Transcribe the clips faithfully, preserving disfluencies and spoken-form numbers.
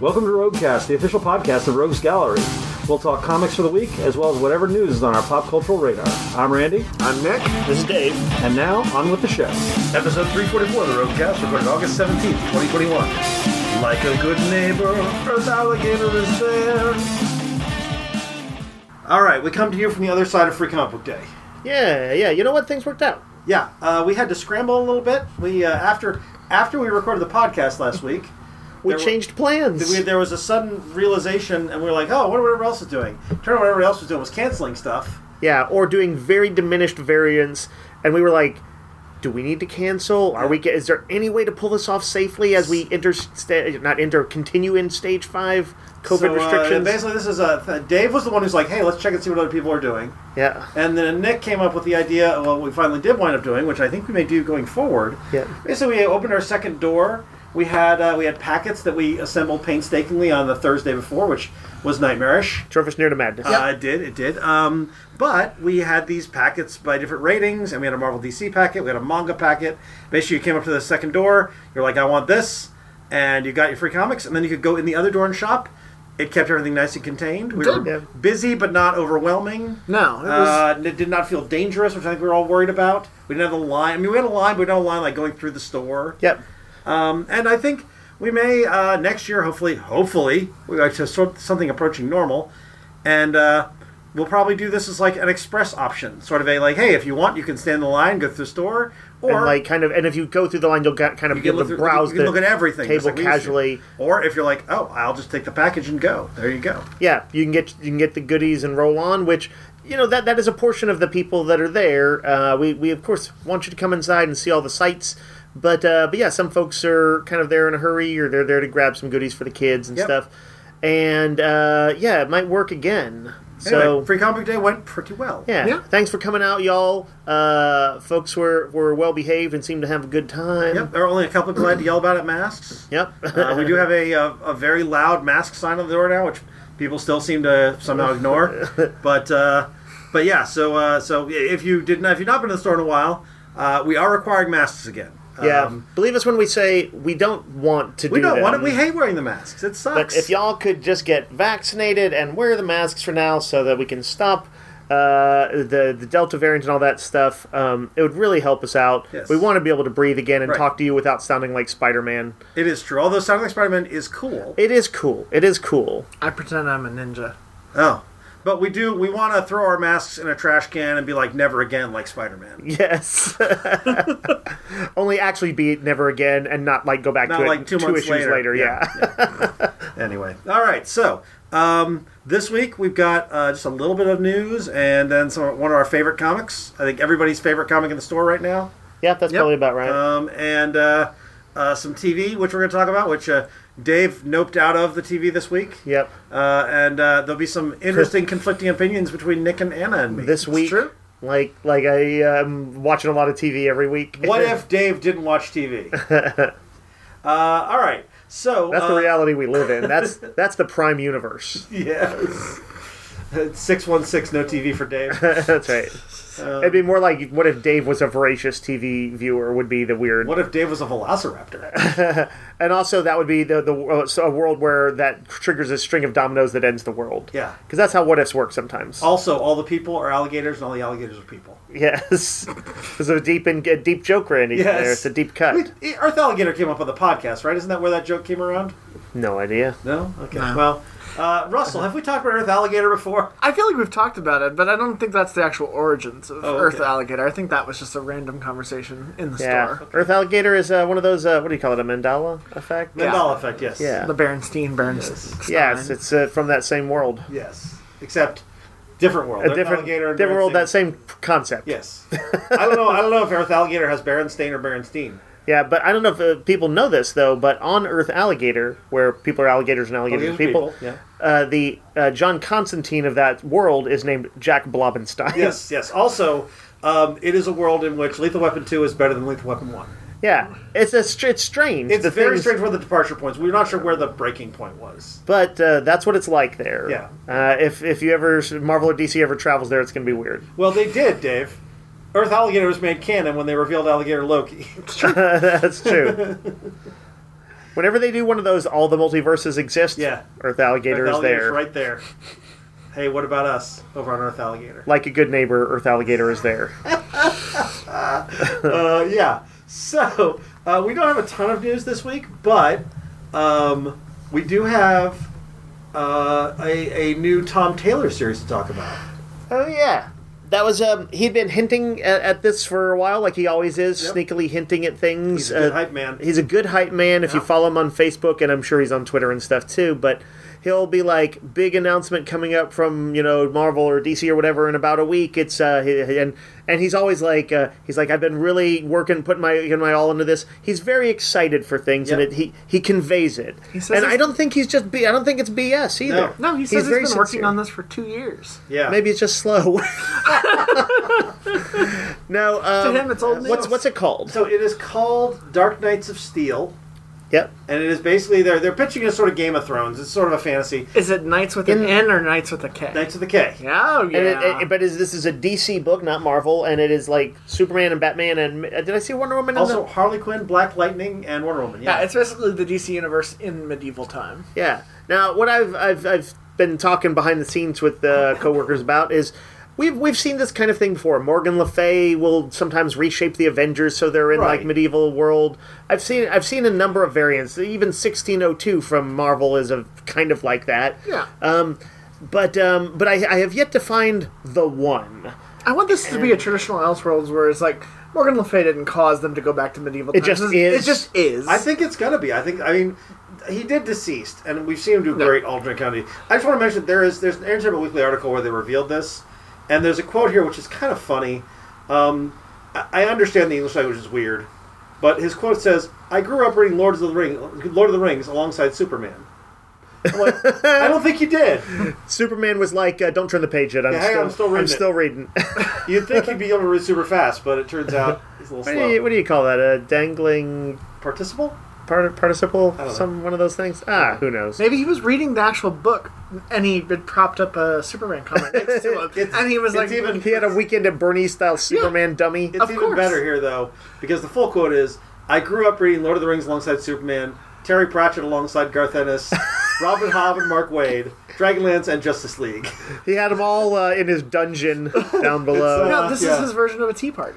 Welcome to Roguecast, the official podcast of Rogues Gallery. We'll talk comics for the week, as well as whatever news is on our pop cultural radar. I'm Randy. I'm Nick. This is Dave. And now, on with the show. Episode three forty-four of the Roguecast, recorded August seventeenth, twenty twenty-one. Like a good neighbor, Earth Alligator is there. Alright, we come to you from the other side of Free Comic Book Day. Yeah, yeah. You know what? Things worked out. Yeah, uh, we had to scramble a little bit. We uh, after after we recorded the podcast last week, we changed were, plans. We, there was a sudden realization, and we were like, "Oh, what whatever else is doing?" Turned out what everybody else was doing was canceling stuff. Yeah, or doing very diminished variants, and we were like, "Do we need to cancel? Are yeah. we? Is there any way to pull this off safely as we enter, sta- not enter, continue in stage five COVID so, restrictions?" Uh, basically, this is a Dave was the one who's like, "Hey, let's check and see what other people are doing." Yeah. And then Nick came up with the idea. Well, we finally did wind up doing, which I think we may do going forward. Yeah. Basically, we opened our second door. We had uh, we had packets that we assembled painstakingly on the Thursday before, which was nightmarish. Drove us near to madness. Uh, yep. It did, it did. Um, but we had these packets by different ratings, and we had a Marvel D C packet, we had a manga packet. Basically, you came up to the second door, you're like, I want this, and you got your free comics, and then you could go in the other door and shop. It kept everything nice and contained. We were yeah. busy, but not overwhelming. No. It, was... uh, it did not feel dangerous, which I think we were all worried about. We didn't have the line. I mean, we had a line, but we didn't have a line like going through the store. Yep. Um, and I think we may, uh, next year, hopefully, hopefully, we got to sort something approaching normal. And uh, we'll probably do this as like an express option. Sort of a like, hey, if you want, you can stand in the line, go through the store. Or and like kind of, and if you go through the line, you'll get, kind of be able to through, browse you can the look at everything, table like casually. Or if you're like, oh, I'll just take the package and go. There you go. Yeah, you can get you can get the goodies and roll on, which, you know, that that is a portion of the people that are there. Uh, we, we, of course, want you to come inside and see all the sights. But, uh, but yeah, some folks are kind of there in a hurry, or they're there to grab some goodies for the kids and yep. stuff. And, uh, yeah, it might work again. So anyway, Free Comic Day went pretty well. Yeah. yeah. Thanks for coming out, y'all. Uh, folks were, were well-behaved and seemed to have a good time. Yep. There are only a couple of people I had to yell about at masks. Yep. uh, we do have a, a a very loud mask sign on the door now, which people still seem to somehow ignore. But uh, but yeah, so uh, so if you didn't, if you've not been to the store in a while, uh, we are requiring masks again. Yeah, um, believe us when we say we don't want to we do don't them. want it. We hate wearing the masks. It sucks. But if y'all could just get vaccinated and wear the masks for now so that we can stop uh, the, the Delta variant and all that stuff, um, it would really help us out. Yes. We want to be able to breathe again and right. talk to you without sounding like Spider-Man. It is true. Although sounding like Spider-Man is cool. It is cool. It is cool. I pretend I'm a ninja. Oh. But we do, we want to throw our masks in a trash can and be like, never again, like Spider-Man. Yes. Only actually be never again and not like go back not to like it two, two months issues later. later. Yeah. yeah. yeah. Anyway. All right. So, um, this week we've got uh, just a little bit of news and then some one of our favorite comics. I think everybody's favorite comic in the store right now. Yeah, that's yep. probably about right. Um, and uh, uh, some T V, which we're going to talk about, which... Uh, Dave noped out of the T V this week. Yep. Uh, and uh, there'll be some interesting conflicting opinions between Nick and Anna and me. This week, true. like like I am um, watching a lot of T V every week. What if Dave didn't watch T V? uh, all right. So that's uh, the reality we live in. That's that's the prime universe. Yes. six one six, no T V for Dave. That's right. Uh, It'd be more like, what if Dave was a voracious T V viewer, would be the weird... What if Dave was a velociraptor? And also, that would be the, the uh, so a world where that triggers a string of dominoes that ends the world. Yeah. Because that's how what ifs work sometimes. Also, all the people are alligators, and all the alligators are people. Yes. There's a deep, in, a deep joke, Randy. Yes. There. It's a deep cut. We, Earth Alligator came up on the podcast, right? Isn't that where that joke came around? No idea. No? Okay. No. Well... Uh, Russell, have we talked about Earth Alligator before? I feel like we've talked about it, but I don't think that's the actual origins of oh, okay. Earth Alligator. I think that was just a random conversation in the yeah. store. Earth Alligator is uh, one of those, uh, what do you call it, a Mandela effect? Mandela Yeah. effect, yes. Yeah. The Berenstein, Berenstein. Yes, yes it's uh, from that same world. Yes. Except different world. A Earth different, Alligator and different world, Berenstain. that same concept. Yes. I don't know. I don't know if Earth Alligator has Berenstain or Berenstein. Yeah, but I don't know if uh, people know this, though, but on Earth Alligator, where people are alligators and alligators are people, people, yeah. uh, the uh, John Constantine of that world is named Jack Blobenstein. Yes, yes. Also, um, it is a world in which Lethal Weapon two is better than Lethal Weapon one. Yeah, it's a str- it's strange. It's the very things, strange where the departure points. We're not sure where the breaking point was. But uh, that's what it's like there. Yeah. Uh, if, if you ever, Marvel or D C ever travels there, it's going to be weird. Well, they did, Dave. Earth Alligator was made canon when they revealed Alligator Loki. That's true. Whenever they do one of those, all the multiverses exist. Yeah. Earth Alligator Earth is there. Alligator's right there. Hey, what about us over on Earth Alligator? Like a good neighbor, Earth Alligator is there. uh, yeah. So, uh, we don't have a ton of news this week, but um, we do have uh, a, a new Tom Taylor series to talk about. Oh yeah, that was um. He'd been hinting at, at this for a while, like he always is, Yep. sneakily hinting at things. He's a good Uh, hype man. He's a good hype man. If you Yeah. follow him on Facebook, and I'm sure he's on Twitter and stuff too, but he'll be like, big announcement coming up from, you know, Marvel or D C or whatever in about a week. It's uh, he- and and he's always like, uh, he's like, I've been really working, putting my putting my all into this. He's very excited for things, and Yep. it, he he conveys it. He says and it's- I don't think he's just B. I don't think it's B S either. No, he says he's very been working sincere. on this for two years. Yeah. Maybe it's just slow. no, um, To him, it's old news. what's what's it called? So it is called Dark Knights of Steel, Yep. and it is basically they're they're pitching a sort of Game of Thrones. It's sort of a fantasy. Is it Knights with an In- N or Knights with a K? Knights of the K. Yeah, oh, yeah. And it, it, but is this is a D C book, not Marvel, and it is like Superman and Batman and uh, did I see Wonder Woman? In Also, the, Harley Quinn, Black Lightning, and Wonder Woman. yeah, Yeah, it's basically the D C universe in medieval time. yeah. Now, what I've I've I've been talking behind the scenes with uh, coworkers about is. We've we've seen this kind of thing before. Morgan Le Fay will sometimes reshape the Avengers so they're in Right. like medieval world. I've seen I've seen a number of variants. Even sixteen oh two from Marvel is a kind of like that. Yeah. Um, but um, but I, I have yet to find the one. I want this to be a traditional Elseworlds where it's like Morgan Le Fay didn't cause them to go back to medieval It times. just It's- is. It just is. I think it's gonna be. I think. I mean, he did Deceased, and we've seen him do No. great alternate comedy. I just want to mention there is there's an Entertainment Weekly article where they revealed this, and there's a quote here which is kind of funny. Um, I, I understand the English language is weird, but his quote says, "I grew up reading Lord of the Ring, Lord of the Rings alongside Superman." I'm like, I don't think you did. Superman was like, uh, "Don't turn the page yet. I'm, Yeah, hang still, on, I'm still reading I'm it." still reading." You'd think he'd be able to read super fast, but it turns out he's a little what, do you, slow. what do you call that? A dangling Participle? part, participle? don't know. Some one of those things? Ah, who knows? Maybe he was reading the actual book and he had propped up a Superman comic next to him. It's- and he was it's like, even- He had a Weekend at Bernie's style Superman dummy. It's Of even course. better here, though, because the full quote is, I grew up reading Lord of the Rings alongside Superman, Terry Pratchett alongside Garth Ennis, Robin Hobb and Mark Wade, Dragonlance, and Justice League. He had them all uh, in his dungeon down below. uh, no, this Yeah. is his version of a tea party.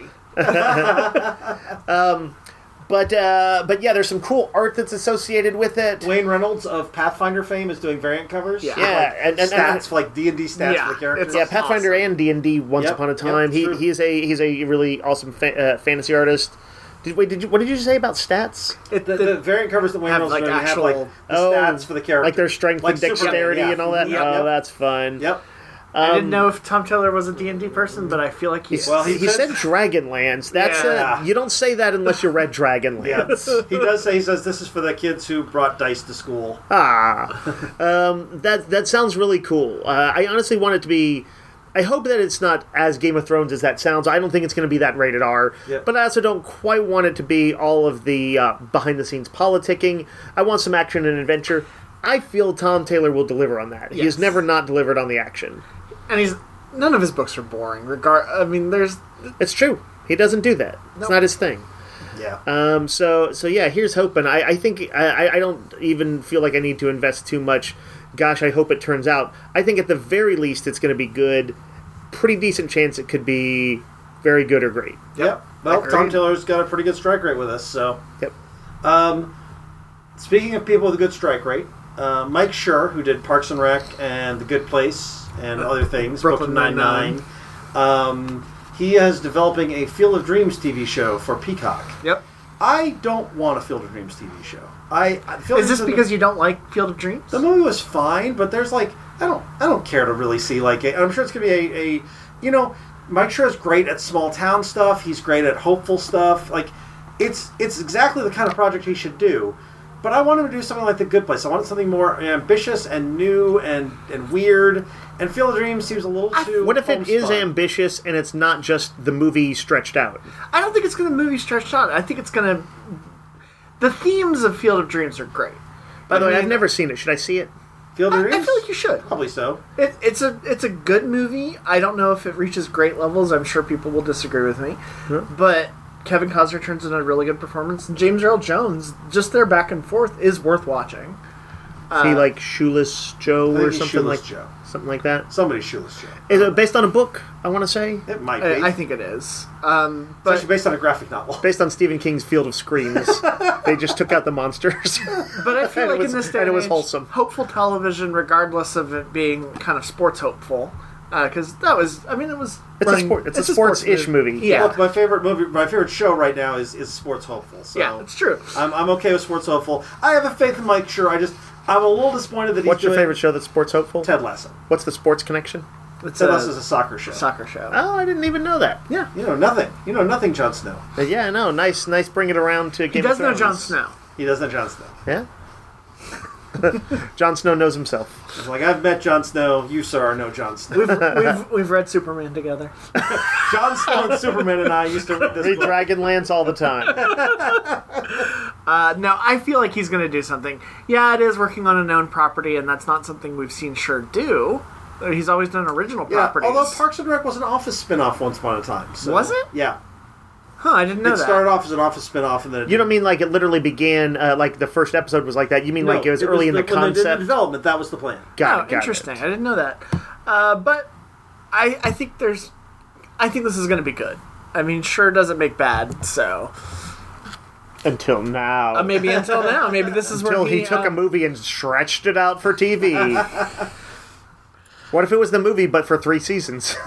But uh, but yeah, there's some cool art that's associated with it. Wayne Reynolds of Pathfinder fame is doing variant covers. Yeah. with, Yeah, like, and- and- stats, and- for, like D and D stats Yeah, for the characters. it's Yeah, Pathfinder awesome. and D and D Once Yep, Upon a yep, Time. he true. he's a he's a really awesome fa- uh, fantasy artist. Did wait? Did you what did you say about stats? It, The, the- the variant covers that Wayne Have, Reynolds like, is doing have actual- like the Oh, stats for the characters. Like their strength Like and Superman, dexterity yeah. and all that. Yep, Oh, yep. that's fun. Yep. I didn't Um, know if Tom Taylor was a D and D person, but I feel like he's... Well, He, he said said- Dragonlance. That's Yeah. uh, you don't say that unless you read Dragonlance. Yeah. He does say, he says, this is for the kids who brought dice to school. Ah, um, that that sounds really cool. Uh, I honestly want it to be. I hope that it's not as Game of Thrones as that sounds. I don't think it's going to be that rated R. Yep. But I also don't quite want it to be all of the uh, behind the scenes politicking. I want some action and adventure. I feel Tom Taylor will deliver on that. He has Yes. never not delivered on the action. And he's... None of his books are boring. Regard, I mean, there's... It's true. He doesn't do that. It's Nope. not his thing. Yeah. Um, so so yeah, here's hoping. I, I think I, I don't even feel like I need to invest too much. Gosh, I hope it turns out. I think at the very least it's going to be good. Pretty decent chance it could be very good or great. Yep. Well, Agreed. Tom Taylor's got a pretty good strike rate with us, so. Yep. Um, speaking of people with a good strike rate, uh, Mike Schur, who did Parks and Rec and The Good Place and other things, Brooklyn Brooklyn Nine-Nine, um, he is developing a Field of Dreams T V show for Peacock. Yep. I don't want a Field of Dreams T V show. I, I Field Is of this Dreams- because you don't like Field of Dreams? the movie was fine, but there's like I don't I don't care to really see like a, I'm sure it's gonna be a, a you know Mike Schur is great at small town stuff. He's great at hopeful stuff. Like it's it's exactly the kind of project he should do. But I want him to do something like The Good Place. I want something more ambitious and new and, and weird. And Field of Dreams seems a little too. What if it is homespun. ambitious and it's not just the movie stretched out? I don't think it's going to movie stretched out. I think it's going to... The themes of Field of Dreams are great. By the I way, mean- I've never seen it. Should I see it? Field of I, Dreams? I feel like you should. Probably so. It, it's a it's a good movie. I don't know if it reaches great levels. I'm sure people will disagree with me, but Kevin Costner turns in a really good performance. And James Earl Jones, just their back and forth, is worth watching. Is he like Shoeless Joe I think or he's something Shoeless like Joe. something like that? Somebody's Shoeless Joe. Is it based on a book? I want to say It might be. I, I think it is. Um, It's but actually based on a graphic novel. based on Stephen King's Field of Screams. They just took out the monsters. But I feel And it like was- in this day and it and was age, wholesome. hopeful television, regardless of it being kind of sports hopeful, because that was, I mean, it was. It's a running- sport- it's a sports-ish movie. Yeah, Look, my favorite movie, my favorite show right now is, is Sports Hopeful. So yeah, it's true. I'm, I'm okay with Sports Hopeful. I have a faith in Mike Schur. I just I'm a little disappointed that he's What's your doing favorite show that's sports hopeful? Ted Lasso. What's the sports connection? It's Ted a Lasso is a soccer show. soccer show. Oh, I didn't even know that. yeah, You know nothing. You know nothing, Jon Snow. But yeah, no, nice, nice. Bring it around to he Game does of know Thrones. Jon Snow. He doesn't know Jon Snow. Yeah. Jon Snow knows himself. He's like, I've met Jon Snow. You, sir, know Jon Snow. We've, we've we've read Superman together. Jon Snow and Superman and I used to read this Read book. Dragonlance all the time. Uh, no, I feel like he's going to do something. Yeah, it is working on a known property, and that's not something we've seen Schur do. Uh, He's always done original Yeah, properties. although Parks and Rec was an Office spin-off once upon a time. So, Was it? Yeah. huh? I didn't know It that. started off as an Office spin-off and then it You don't mean like it literally began, uh, like the first episode was like that? You mean No, like it was early in the when they did the concept? development, that was the plan. Got oh, it, got interesting. it. I didn't know that. Uh, but I I think there's, I think this is going to be good. I mean, Schur doesn't make bad, so Until now. uh, maybe until now, maybe this is Until where he took uh, a movie and stretched it out for T V. What if it was the movie but for three seasons?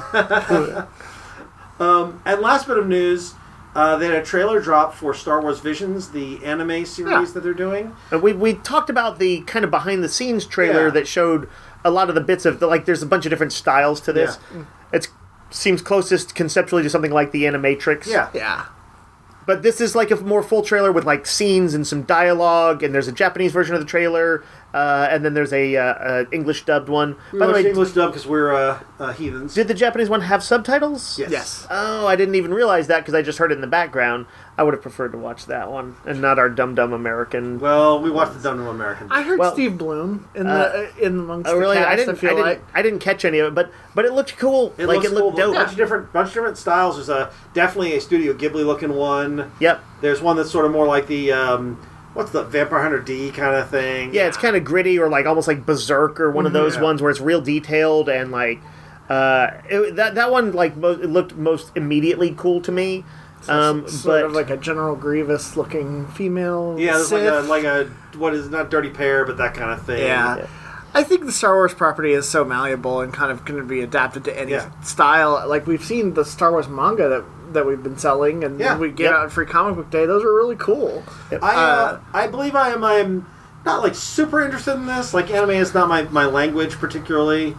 And last bit of news, uh, they had a trailer drop for Star Wars Visions, the anime series Yeah. that they're doing. And we we talked about the kind of behind the scenes trailer Yeah. that showed a lot of the bits of the, like there's a bunch of different styles to this. Yeah. It's seems closest conceptually to something like the Animatrix. Yeah. yeah. But this is like a more full trailer with like scenes and some dialogue, and there's a Japanese version of the trailer, uh, and then there's a uh, uh, English dubbed one. We By the watched way, English dub because we're uh, uh, heathens. did the Japanese one have subtitles? Yes. Yes. Oh, I didn't even realize that because I just heard it in the background. I would have preferred to watch that one and not our dumb dumb American. Well, we watched the Dumb and American. I heard Well, Steve Bloom in uh, the uh, in amongst Oh really? the cast. I didn't. I feel I didn't. like I didn't catch any of it, but but it looked cool. It like looks it looked cool. dope. A bunch of different, bunch of different styles. There's a definitely a Studio Ghibli looking one. Yep. There's one that's sort of more like the um, what's the Vampire Hunter D kind of thing. Yeah, it's kind of gritty or like almost like Berserk or one of those Yeah. ones where it's real detailed and like uh, it, that that one like mo- it looked most immediately cool to me. Um, sort but of like a General Grievous looking female. Yeah, there's like a Sith. like a what is not Dirty Pair, but that kind of thing. Yeah. Yeah. I think the Star Wars property is so malleable and kind of going to be adapted to any Yeah. style. Like we've seen the Star Wars manga that that we've been selling, and Yeah. we get Yep. out on Free Comic Book Day. Those are really cool. I uh, Uh, I believe I am I'm not like super interested in this. Like anime is not my, my language particularly,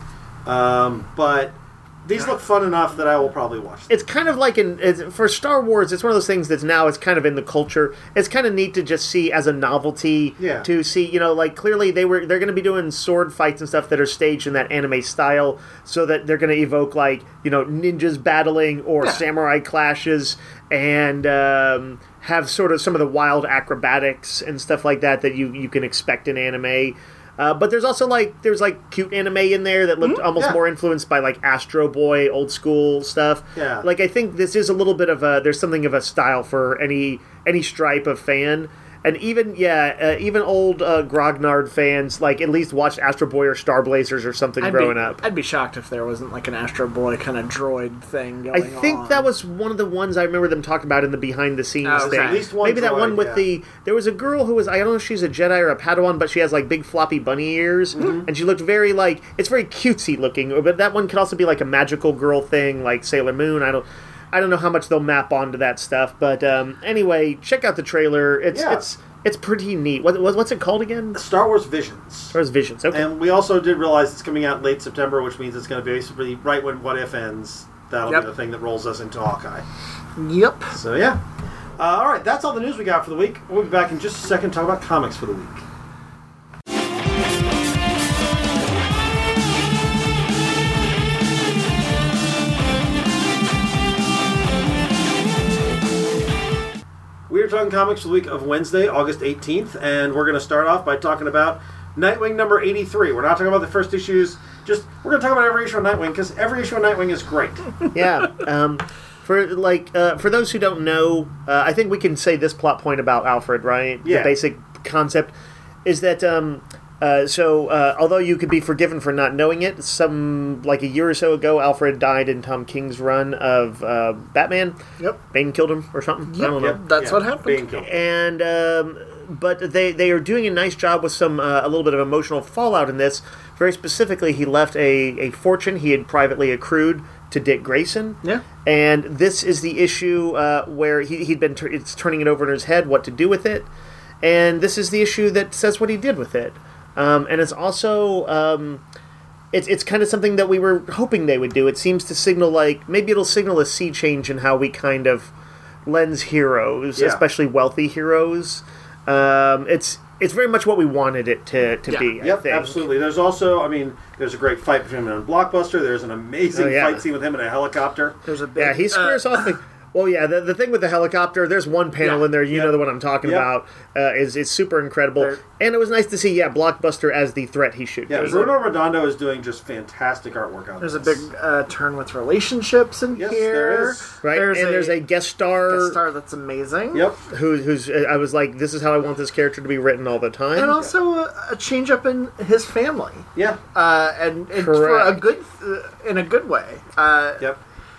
um, but these look fun enough that I will probably watch them. it's kind of like an it's, for Star Wars. It's one of those things that's now it's kind of in the culture. It's kind of neat to just see as a novelty. Yeah. To see, you know, like clearly they were they're going to be doing sword fights and stuff that are staged in that anime style, so that they're going to evoke like you know ninjas battling or Yeah. samurai clashes and um, have sort of some of the wild acrobatics and stuff like that that you you can expect in anime. Uh, but there's also like there's like cute anime in there that looked almost yeah. more influenced by like Astro Boy, old school stuff. Yeah. Like I think this is a little bit of a there's something of a style for any any stripe of fan. And even yeah, uh, even old uh, Grognard fans like at least watched Astro Boy or Star Blazers or something I'd growing be, up. I'd be shocked if there wasn't like an Astro Boy kind of droid thing I going on. think that was one of the ones I remember them talking about in the behind the scenes Oh, okay. thing. At least one Maybe that droid, one with yeah. the there was a girl who was I don't know if she's a Jedi or a Padawan, but she has like big floppy bunny ears, Mm-hmm. and she looked very like it's very cutesy looking. But that one could also be like a magical girl thing, like Sailor Moon. I don't. I don't know how much they'll map onto that stuff, but um, anyway, check out the trailer. It's Yeah. it's it's pretty neat. What, what what's it called again? Star Wars Visions. Or Visions. Okay. And we also did realize it's coming out in late September, which means it's going to be basically right when What If ends. That'll Yep. be the thing that rolls us into Hawkeye. Yep. So yeah. Uh, all right, that's all the news we got for the week. We'll be back in just a second to talk about comics for the week. We are talking comics for the week of Wednesday, August eighteenth, and we're going to start off by talking about Nightwing number eighty-three. We're not talking about the first issues, just we're going to talk about every issue of Nightwing, because every issue of Nightwing is great. Yeah. Um, For like uh, for those who don't know, uh, I think we can say this plot point about Alfred, right? Yeah. The basic concept is that um, uh, so uh, although you could be forgiven for not knowing it, some like a year or so ago, Alfred died in Tom King's run of uh, Batman. Yep. Bane killed him or something. I don't know. Yep. That's Yeah. what happened. Bane killed. And um, but they they are doing a nice job with some uh, a little bit of emotional fallout in this. Very specifically, he left a, a fortune he had privately accrued to Dick Grayson. Yeah. And this is the issue uh, where he, he'd been, tur it's turning it over in his head what to do with it. And this is the issue that says what he did with it. Um, and it's also, um, it's, it's kind of something that we were hoping they would do. It seems to signal like, maybe it'll signal a sea change in how we kind of lens heroes, Yeah. especially wealthy heroes. Um, it's, it's very much what we wanted it to, to Yeah. be, I Yep, think. absolutely. There's also, I mean, there's a great fight between him and Blockbuster. There's an amazing Oh, yeah. fight scene with him in a helicopter. There's a big, Yeah, he squares uh, off the... Well, yeah, the, the thing with the helicopter, there's one panel Yeah. in there, you Yep. know the one I'm talking Yep. about, uh, is is super incredible. There- And it was nice to see, yeah, Blockbuster as the threat he should Yeah, be. Bruno Redondo is doing just fantastic artwork on There's a this. big uh, turn with relationships in Yes, here. there is. Right? There's and a there's a guest star, guest star that's amazing. Yep. Who, who's, uh, I was like, this is how I want this character to be written all the time. And also a, a change up in his family, Yeah. uh, and, and for a Correct. good, uh, in a good way. Uh, Yep.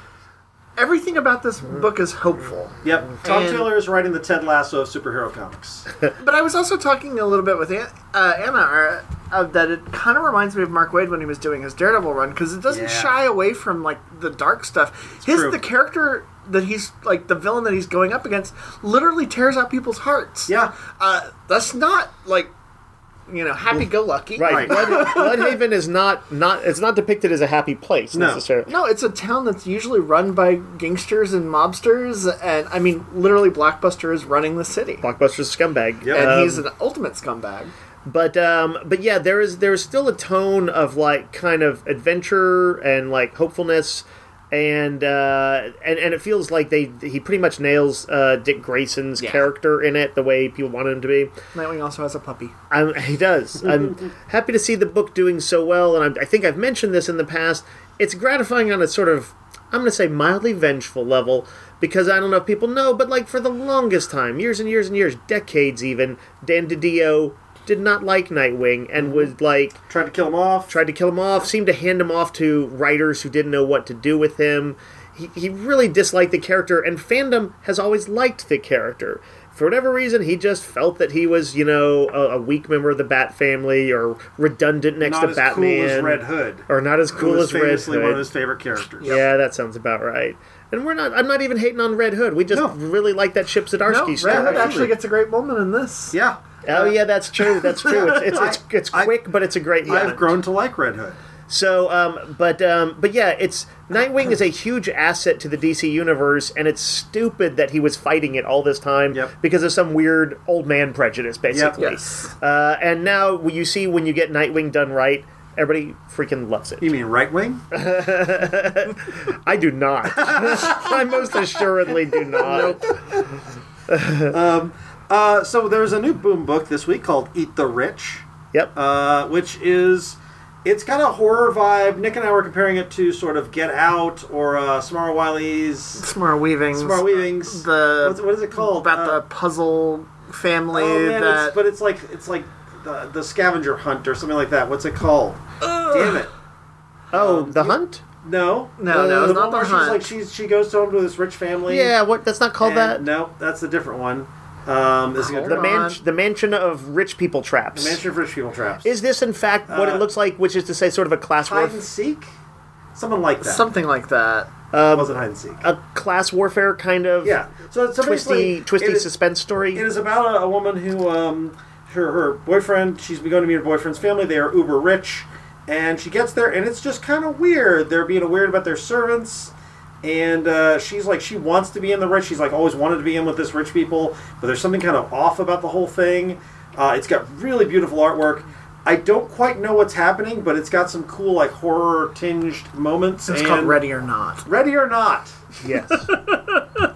Everything about this book is hopeful. Yep. Tom And- Taylor is writing the Ted Lasso of superhero comics. But I was also talking a little bit with An- uh, Anna uh, uh, that it kind of reminds me of Mark Waid when he was doing his Daredevil run, because it doesn't Yeah. shy away from like the dark stuff. His true. the character that he's like the villain that he's going up against literally tears out people's hearts. Yeah. uh, that's not like you know happy go lucky. Right. Right. Blood, Bloodhaven is not, not, it's not depicted as a happy place, No. necessarily. No, it's a town that's usually run by gangsters and mobsters, and I mean, literally, Blockbuster is running the city, Blockbuster's a scumbag. Yep. and Um, he's an ultimate scumbag. But um, but yeah, there is there is still a tone of like kind of adventure and like hopefulness, and uh, and and it feels like they he pretty much nails uh, Dick Grayson's Yeah. character in it the way people wanted him to be. Nightwing also has a puppy. I'm, he does. I'm happy to see the book doing so well, and I'm, I think I've mentioned this in the past. It's gratifying on a sort of, I'm going to say mildly vengeful level, because I don't know if people know, but like for the longest time, years and years and years, decades even, Dan DiDio did not like Nightwing and would like Tried to kill him off. tried to kill him off, seemed to hand him off to writers who didn't know what to do with him. He, he really disliked the character, and fandom has always liked the character. For whatever reason, he just felt that he was, you know, a, a weak member of the Bat family, or redundant next Not to as Batman, cool as Red Hood. or not as Who cool was as Red famously Hood. one of his favorite characters. Yeah, that sounds about right. And we're not. I'm not even hating on Red Hood. We just No. really like that Chip Zdarsky No, story. Red Hood absolutely. actually gets a great moment in this. Yeah. Oh yeah, that's true. That's true. It's it's it's, it's I- quick, but it's a great. I've moment. grown to like Red Hood. So, um, but um, but yeah, it's Nightwing is a huge asset to the D C universe, and it's stupid that he was fighting it all this time Yep. because of some weird old man prejudice, basically. Yes. Uh, and now when you see when you get Nightwing done right, everybody freaking loves it. You mean right wing? I do not. I most assuredly do not. Uh, so there's a new Boom book this week called Eat the Rich, Yep. uh, which is it's got a horror vibe. Nick and I were comparing it to sort of Get Out or uh, Samara Wiley's Samara Weaving's. Samara Weaving's. The What's, what is it called? about Uh, the puzzle family oh, man, that. it's, but it's like it's like the, the scavenger hunt or something like that. What's it called? Damn it! oh, um, the you- Hunt. No, No, no, Uh, it's the not one where The she's Hunt. like she's she goes home to this rich family. Yeah. What? That's not called and- that. No, that's a different one. Um, this is Hold gonna The on. man, the mansion of rich people traps. the Mansion of Rich People Traps. Is this in fact what Uh, it looks like? Which is to say, sort of a class hide and warfare, seek? Something like that. Something like that. It wasn't hide and seek. a class warfare kind of Yeah. So, so twisty, basically, twisty it is, suspense story. it is about a, a woman who, um, her her boyfriend. She's going to meet her boyfriend's family. They are uber rich, and she gets there, and it's just kind of weird. They're being weird about their servants, and uh, she's like, she wants to be in the rich. She's like always wanted to be in with this rich people, but there's something kind of off about the whole thing. Uh, it's got really beautiful artwork. I don't quite know what's happening, but it's got some cool like horror tinged moments. It's and called Ready or Not. Ready or Not. Yes.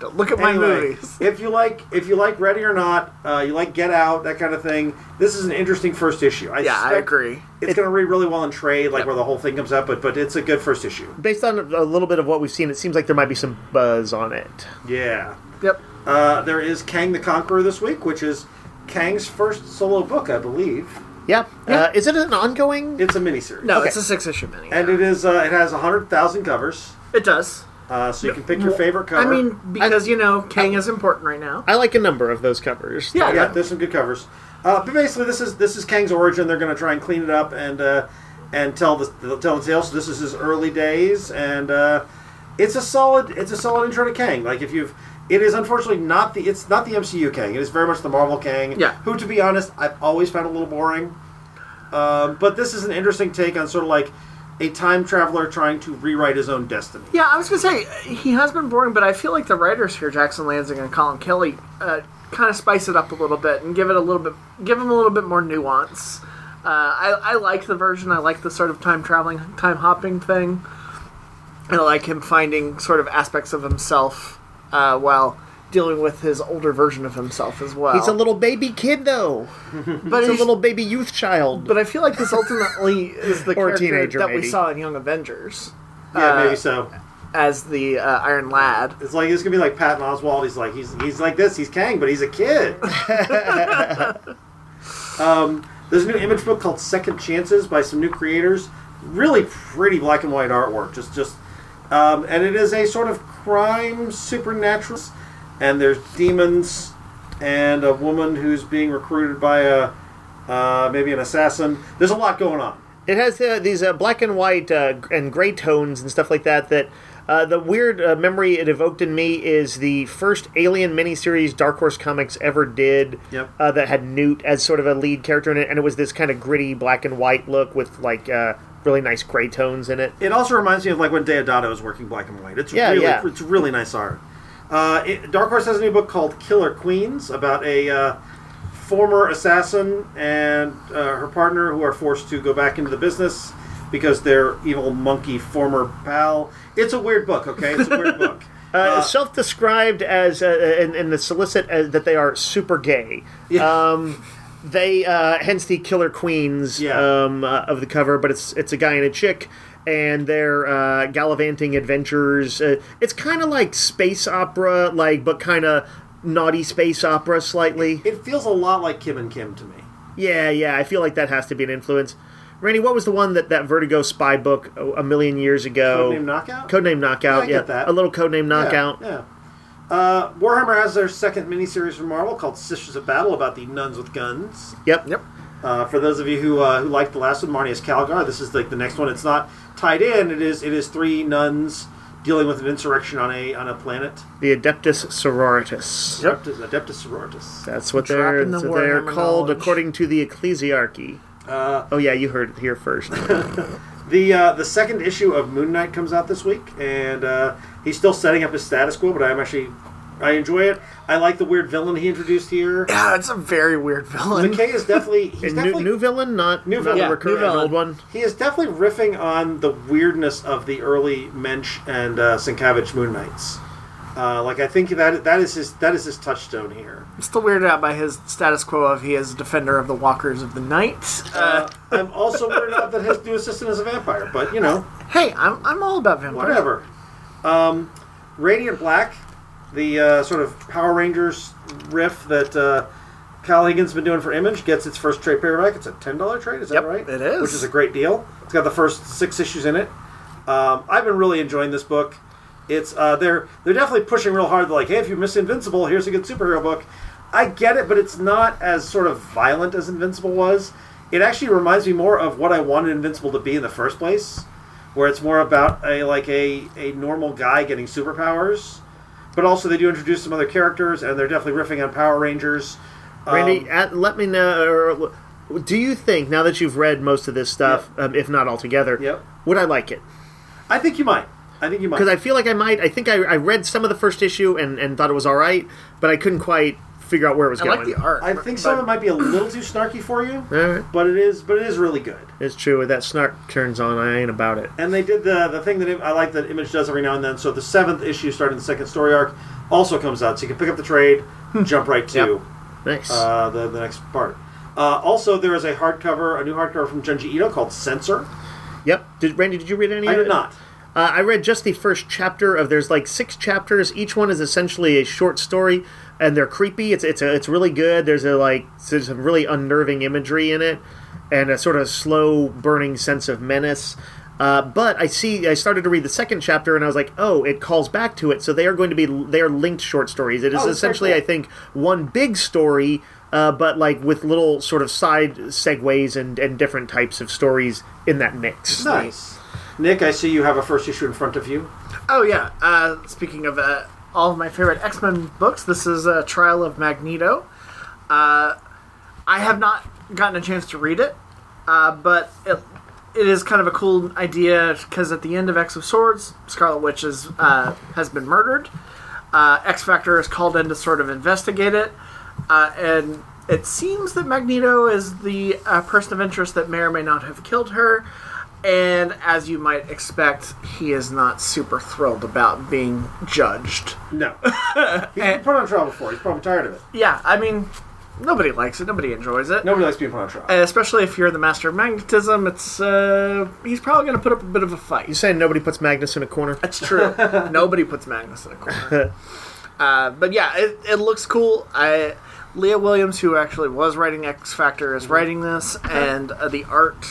Don't look at my Anyway, movies. if you like, if you like Ready or Not, uh, you like Get Out, that kind of thing. This is an interesting first issue. I Yeah, I suspect agree. It's going to read really well in trade, like Yep. where the whole thing comes up. But but it's a good first issue. Based on a little bit of what we've seen, it seems like there might be some buzz on it. Yeah. Yep. Uh, there is Kang the Conqueror this week, which is Kang's first solo book, I believe. Yeah. Yeah. Uh, is it an ongoing? It's a miniseries. No, Okay. it's a six issue mini. And it is. Uh, it has a hundred thousand covers, It does. uh, so you can pick your favorite cover. I mean, because, you know, Kang is important right now. I like a number of those covers. Yeah, yeah, there's some good covers. Uh, but basically, this is this is Kang's origin. They're going to try and clean it up and uh, and tell the tell the tale. So this is his early days, and uh, it's a solid it's a solid intro to Kang. Like if you've, it is unfortunately not the it's not the M C U Kang. It is very much the Marvel Kang. Yeah. Who, to be honest, I've always found a little boring. Um, but this is an interesting take on sort of like a time traveler trying to rewrite his own destiny. Yeah, I was going to say, he has been boring, but I feel like the writers here, Jackson Lansing and Colin Kelly, uh, kind of spice it up a little bit and give it a little bit, give him a little bit more nuance. Uh, I, I like the version. I like the sort of time traveling, time hopping thing. I like him finding sort of aspects of himself uh, while dealing with his older version of himself as well. He's a little baby kid, though. but He's a he's- little baby youth child. But I feel like this ultimately is the Or a character teenager, that we maybe. saw in Young Avengers Yeah, Uh, maybe so. as the uh, Iron Lad. It's like it's gonna be like Patton Oswalt. He's like he's he's like this. He's Kang, but he's a kid. um, there's a new Image book called Second Chances by some new creators. Really pretty black and white artwork. Just just, um, and it is a sort of crime supernatural. And there's demons and a woman who's being recruited by a uh, maybe an assassin. There's a lot going on. It has uh, these uh, black and white uh, and gray tones and stuff like that. That uh, the weird uh, memory it evoked in me is the first Alien miniseries Dark Horse Comics ever did. Yep. Uh, that had Newt as sort of a lead character in it, and it was this kind of gritty black and white look with like uh, really nice gray tones in it. It also reminds me of like when Deodato was working black and white. It's Yeah, really yeah. it's really nice art. Uh, it, Dark Horse has a new book called Killer Queens about a uh, former assassin and uh, her partner who are forced to go back into the business because their evil monkey former pal. It's a weird book, okay? It's a weird book. Uh, Uh, self-described as uh, in, in the solicit as that they are super gay. Yeah. Um, they uh, hence the Killer Queens Yeah. um, uh, of the cover, but it's it's a guy and a chick, and their uh, gallivanting adventures. Uh, it's kind of like space opera, like but kind of naughty space opera slightly. it feels a lot like Kim and Kim to me. Yeah, yeah, I feel like that has to be an influence. Randy, what was the one that that Vertigo spy book a, a million years ago? Codename Knockout? Codename Knockout. Yeah, I get that. A little Codename Knockout. Yeah. yeah. Uh, Warhammer has their second miniseries from Marvel called Sisters of Battle about the nuns with guns. Yep. Yep. Uh, for those of you who uh, who liked the last one, Marnius Calgar, this is like the next one. It's not tied in. It is it is three nuns dealing with an insurrection on a on a planet. The Adeptus Sororitas. Yep. Adeptus, Adeptus Sororitas. That's what Trapped they're, in the that's what they're Warhammer called knowledge. according to the Ecclesiarchy. Uh, Oh yeah, you heard it here first. the uh, the second issue of Moon Knight comes out this week, and uh, he's still setting up his status quo. But I'm actually I enjoy it. I like the weird villain he introduced here. Yeah, it's a very weird villain. McKay is definitely he's And new, definitely new villain, not New not villain. a Yeah, recurring new villain. old one. He is definitely riffing on the weirdness of the early Mensch and uh, Sienkiewicz Moon Knights. Uh, like I think that that is his that is his touchstone here. I'm still weirded out by his status quo of he is a defender of the Walkers of the Night. Uh, I'm also weirded out that his new assistant is a vampire, but you know, Hey, I'm, I'm all about vampires. whatever. Um, Radiant Black, the uh, sort of Power Rangers riff that uh, Kyle Higgins been doing for Image, gets its first trade paperback. It's a ten dollar trade, is that Yep, right? it is. Which is a great deal. It's got the first six issues in it. Um, I've been really enjoying this book. It's uh, they're they're definitely pushing real hard. They're like, hey, if you miss Invincible, here's a good superhero book. I get it, but it's not as sort of violent as Invincible was. It actually reminds me more of what I wanted Invincible to be in the first place, where it's more about a like a, a normal guy getting superpowers. But also they do introduce some other characters, and they're definitely riffing on Power Rangers. Um, Randy, at, let me know. Or, do you think now that you've read most of this stuff, um, if not altogether, Yep. would I like it? I think you might. I think you might. Because I feel like I might. I think I, I read some of the first issue and, and thought it was all right, but I couldn't quite figure out where it was I going. like the art. I think some of it might be a little too snarky for you, All right. but it is. But it is really good. It's true. When that snark turns on, I ain't about it. And they did the the thing that I like that Image does every now and then. So the seventh issue, starting the second story arc, also comes out. So you can pick up the trade, jump right to Yep. Nice. uh, the, the next part. Uh, also, there is a hardcover, a new hardcover from Junji Ito called Censor. Yep. Did Randy? Did you read any I of did it? not. Uh, I read just the first chapter of. There's like six chapters. Each one is essentially a short story, and they're creepy. It's it's a, it's really good. There's a like there's some really unnerving imagery in it, and a sort of slow burning sense of menace. Uh, but I see. I started to read the second chapter, and I was like, oh, it calls back to it. So they are going to be they are linked short stories. It is Oh, that's essentially, very I think, one big story. Uh, but like with little sort of side segues and, and different types of stories in that mix. Nice. Nick, I see you have a first issue in front of you. Oh yeah. Uh, speaking of uh, all of my favorite X-Men books, this is uh, Trial of Magneto. Uh, I have not gotten a chance to read it, uh, but it, it is kind of a cool idea because at the end of X of Swords, Scarlet Witch is, uh, has been murdered. Uh, X-Factor is called in to sort of investigate it, uh, and it seems that Magneto is the uh, person of interest that may or may not have killed her. And as you might expect, he is not super thrilled about being judged. No. He's been put on trial before. He's probably tired of it. Yeah, I mean, nobody likes it. Nobody enjoys it. Nobody likes being put on trial. And especially if you're the master of magnetism, it's uh, he's probably going to put up a bit of a fight. You saying nobody puts Magnus in a corner? That's true. Nobody puts Magnus in a corner. uh, but yeah, it, it looks cool. I Leah Williams, who actually was writing X Factor, is writing this, and uh, the art.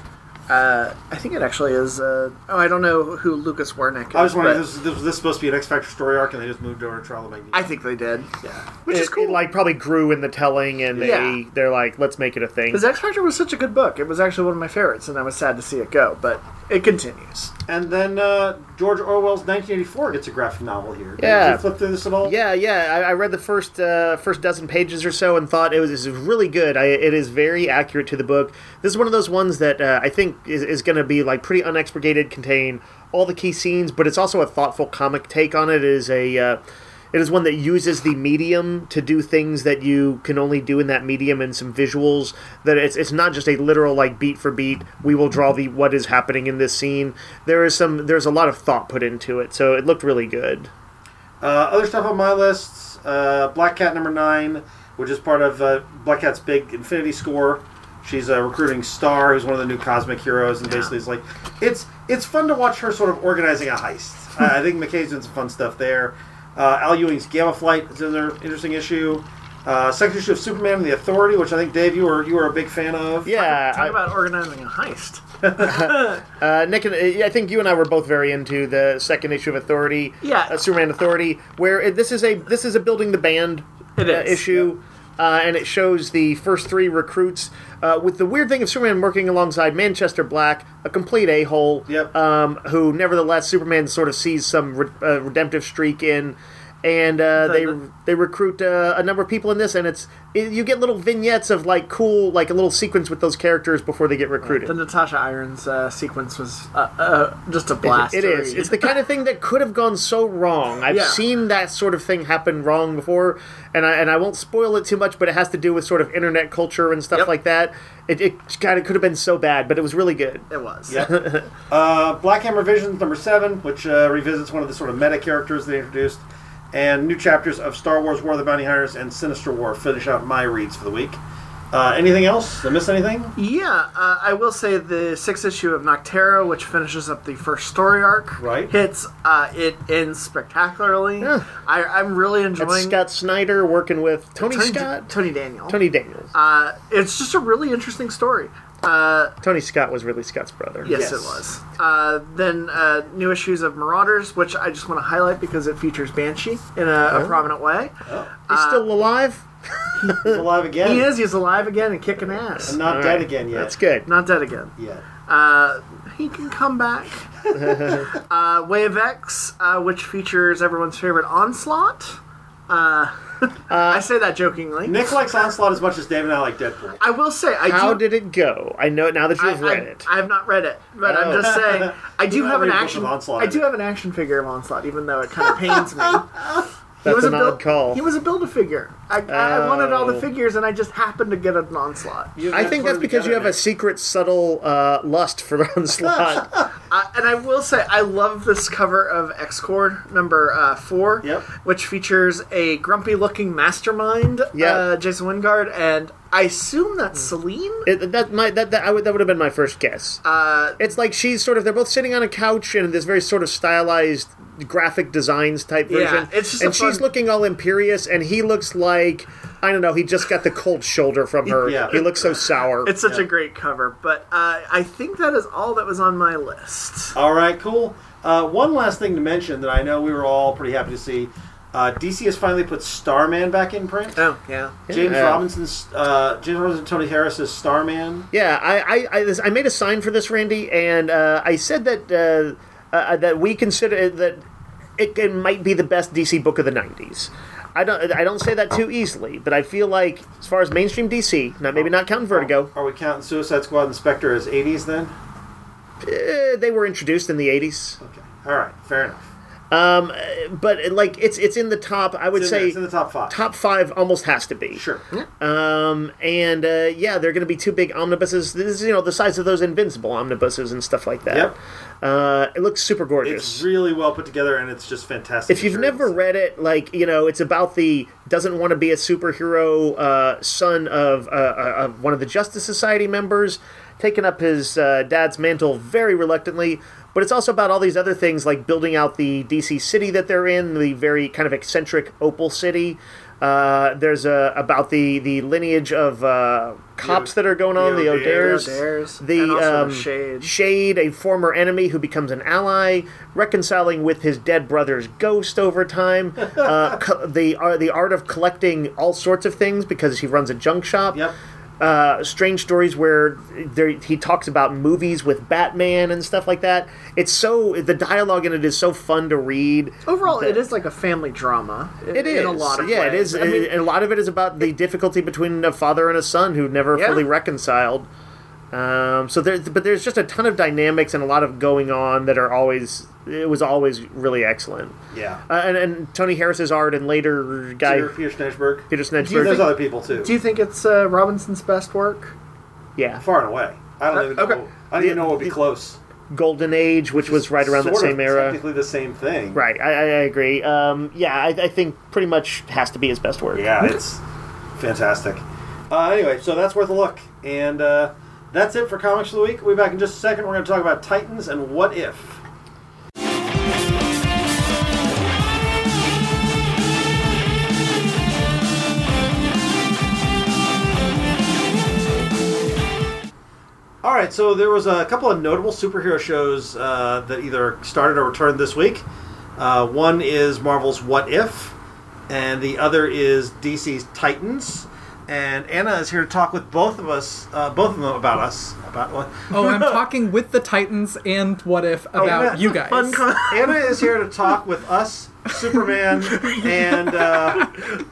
Uh, I think it actually is. Uh, oh, I don't know who Lucas Wernick is. I was wondering, but this, this, was this supposed to be an X Factor story arc, and they just moved over to Trial of Magneto? I think they did. Yeah. Which it, is cool. It like probably grew in the telling, and they Yeah. they're like, let's make it a thing. Because X Factor was such a good book. It was actually one of my favorites, and I was sad to see it go. But it continues. And then uh, George Orwell's nineteen eighty-four gets a graphic novel here. Yeah. Did you flip through this at all? Yeah, yeah. I, I read the first uh, first dozen pages or so and thought it was, it was really good. I, it is very accurate to the book. This is one of those ones that uh, I think is, is going to be like pretty unexpurgated, contain all the key scenes, but it's also a thoughtful comic take on it. It is a uh, it is one that uses the medium to do things that you can only do in that medium, and some visuals. That it's it's not just a literal like beat for beat. We will draw the what is happening in this scene. There is some there's a lot of thought put into it, so it looked really good. Uh, other stuff on my list, uh, Black Cat number nine, which is part of uh, Black Cat's big Infinity Score. She's uh, recruiting Star, who's one of the new cosmic heroes, and basically it's like it's it's fun to watch her sort of organizing a heist. uh, I think McKay's doing some fun stuff there. Uh, Al Ewing's Gamma Flight is another interesting issue. Uh, second issue of Superman and the Authority, which I think Dave, you were you were a big fan of. Yeah, Talk I- about organizing a heist. Uh, Nick, and uh, I think you and I were both very into the second issue of Authority, Yeah. uh, Superman Authority, where it, this is a this is a building the band It uh, is, issue, uh, and it shows the first three recruits. Uh, with the weird thing of Superman working alongside Manchester Black, a complete a-hole, Yep. um, who nevertheless Superman sort of sees some re- uh, redemptive streak in. And uh, they The- they recruit uh, a number of people in this, and it's it, you get little vignettes of like cool, like a little sequence with those characters before they get recruited. The Natasha Irons uh, sequence was uh, uh, just a blast. It to is. read. It's the kind of thing that could have gone so wrong. I've Yeah. seen that sort of thing happen wrong before, and I and I won't spoil it too much, but it has to do with sort of internet culture and stuff Yep. like that. It it kind of could have been so bad, but it was really good. It was. Yep. uh, Black Hammer Visions number seven, which uh, revisits one of the sort of meta characters they introduced, and new chapters of Star Wars: War of the Bounty Hunters and Sinister War finish out my reads for the week. Uh, anything else? Did I miss anything? Yeah, uh, I will say the sixth issue of Noctera, which finishes up the first story arc, Right. hits. Uh, it ends spectacularly. Yeah. I, I'm really That's enjoying Scott Snyder working with Tony, Tony, Scott, Tony Daniel. Tony Daniels. Uh, it's just a really interesting story. Uh, Tony Scott was really Scott's brother. yes, Yes. it was. Uh, then uh, new issues of Marauders, which I just want to highlight because it features Banshee in a, a prominent way. He's still alive. He's alive again. He is. He's alive again and kicking ass. And not All dead right. again yet. That's good. Not dead again. Yet. Uh, he can come back. uh, Way of X, uh, which features everyone's favorite Onslaught. Uh, I say that jokingly. Nick likes Onslaught as much as Dave and I like Deadpool. I will say, I How do. did it go? I know now that I, you've read I, it. I have not read it, but Oh. I'm just saying I do You have an haven't read Book action. of Onslaught I do either. have an action figure of Onslaught, even though it kind of pains me. That's was an a odd build, call. He was a Build-A-Figure. I, I wanted all the Oh. figures, and I just happened to get an Onslaught. You I guys think put that's them because you have together, a secret, subtle uh, lust for Onslaught. Uh, and I will say, I love this cover of X-Cord number uh, four, Yep. which features a grumpy-looking mastermind, Yeah. uh, Jason Wingard, and I assume that's Celine. it, that might that that, I would, that would have been my first guess. Uh, It's like she's sort of, they're both sitting on a couch in this very sort of stylized graphic designs type Yeah, version. it's just and a she's fun- looking all imperious, and he looks like, I don't know, he just got the cold shoulder from her. Yeah. He looks so sour. it's such Yeah. a great cover, but uh, I think that is all that was on my list. All right, cool. Uh, one last thing to mention that I know we were all pretty happy to see. Uh, D C has finally put Starman back in print. Oh, yeah. James Yeah. Robinson's, uh, James Robinson, Tony Harris's Starman. Yeah, I I, I, this, I made a sign for this, Randy, and uh, I said that uh, uh, that we consider that it, it might be the best D C book of the nineties. I don't I don't say that too easily, but I feel like as far as mainstream D C, not maybe not counting Vertigo, Are we counting Suicide Squad and Spectre as eighties then? eh, they were introduced in the eighties. Okay. All right. Fair enough. Um, but it, like it's it's in the top. I would It's in, say it's in the top five. top five almost has to be. Sure. Um, and uh, yeah, they're going to be two big omnibuses. This is, you know, the size of those Invincible omnibuses and stuff like that. Yep. Uh, it looks super gorgeous. It's really well put together, and it's just fantastic. If you've materials. never read it, like, you know, it's about the doesn't want to be a superhero uh, son of, uh, uh, of one of the Justice Society members, taking up his uh, dad's mantle very reluctantly. But it's also about all these other things, like building out the D C city that they're in, the very kind of eccentric Opal City. Uh, there's a, about the, the lineage of uh, cops The- that are going on, the the O'Dares. O'Dares. O'Dares. The, And also um, the Shade. Shade, a former enemy who becomes an ally, reconciling with his dead brother's ghost over time. uh, co- the uh, the art of collecting all sorts of things because he runs a junk shop. Yep. Uh, strange stories where there, he talks about movies with Batman and stuff like that. It's so the dialogue in it is so fun to read. Overall, that- it is like a family drama. In, It is in a lot of yeah, ways. it is. I mean, and a lot of it is about the difficulty between a father and a son who never Yeah. fully reconciled. Um, so there, but there's just a ton of dynamics and a lot of going on that are always. It was always really excellent. Yeah. Uh, and, and Tony Harris's art and later guy Peter, Peter Schneiderberg. Peter There's Snedberg. other people too. do you think it's uh, Robinson's best work? Yeah, Far and away. I don't Uh, even know. okay. I don't even know what would be close. Golden Age, which was right around that Sort of same era. Technically the same thing. Right, I, I I agree. Um, yeah, I, I think pretty much has to be his best work. Yeah, it's fantastic. Uh, anyway, so that's worth a look. And uh, that's it for Comics of the Week. We'll be back in just a second. We're going to talk about Titans and What If. All right, so there was a couple of notable superhero shows uh, that either started or returned this week. Uh, one is Marvel's What If, and the other is D C's Titans. And Anna is here to talk with both of us, uh, both of them about us. About what? Oh, I'm talking with the Titans and What If about Anna- you guys. Fun con- Anna is here to talk with us, Superman, and uh,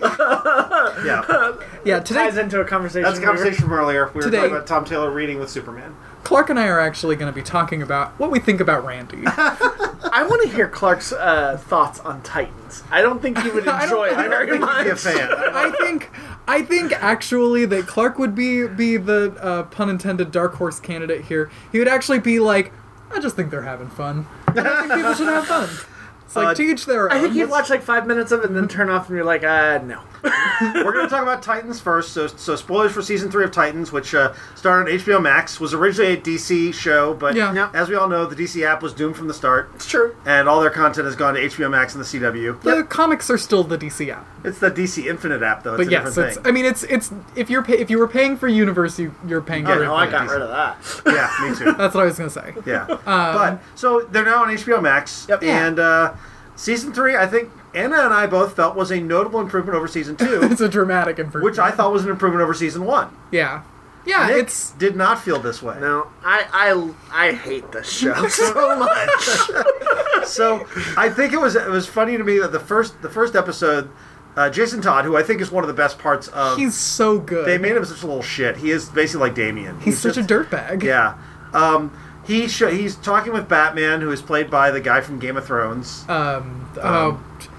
yeah, yeah, today Ties into a conversation. that's a we were- conversation from earlier. We were Today- talking about Tom Taylor reading with Superman. Clark and I are actually going to be talking about what we think about Randy. I want to hear Clark's uh, thoughts on Titans. I don't think he would I don't- enjoy it I don't very He'd much. be a fan. I think, I think actually that Clark would be be the uh, pun intended dark horse candidate here. He would actually be like, I just think they're having fun. And I think people should have fun. It's like Uh, to each their own. I think he'd watch like five minutes of it and then turn off, and you're like, uh, no. We're going to talk about Titans first. So, so spoilers for season three of Titans, which uh, started on H B O Max, was originally a D C show, but Yeah. Yeah. as we all know, the D C app was doomed from the start, It's true. and all their content has gone to H B O Max and the C W. The comics are still the D C app, It's the D C Infinite app, though. It's but a yes, different it's. thing. I mean, it's it's if you're pay, if you were paying for Universe, you, you're paying Yeah, for. no, Oh, I Infinite. got rid of that. Yeah, me too. That's what I was gonna say. Yeah. but, so they're now on H B O Max, Yep. and uh, season three, I think Anna and I both felt was a notable improvement over season two, It's a dramatic improvement. which I thought was an improvement over season one. Yeah, yeah. Nick It's did not feel this way. No, I, I, I hate this show so much. So I think it was it was funny to me that the first the first episode, uh, Jason Todd, who I think is one of the best parts of, he's so good. they made him such a little shit. He is basically like Damien. He's such just- a dirtbag. Yeah. Um, he sh- he's talking with Batman, who is played by the guy from Game of Thrones. Um. Oh.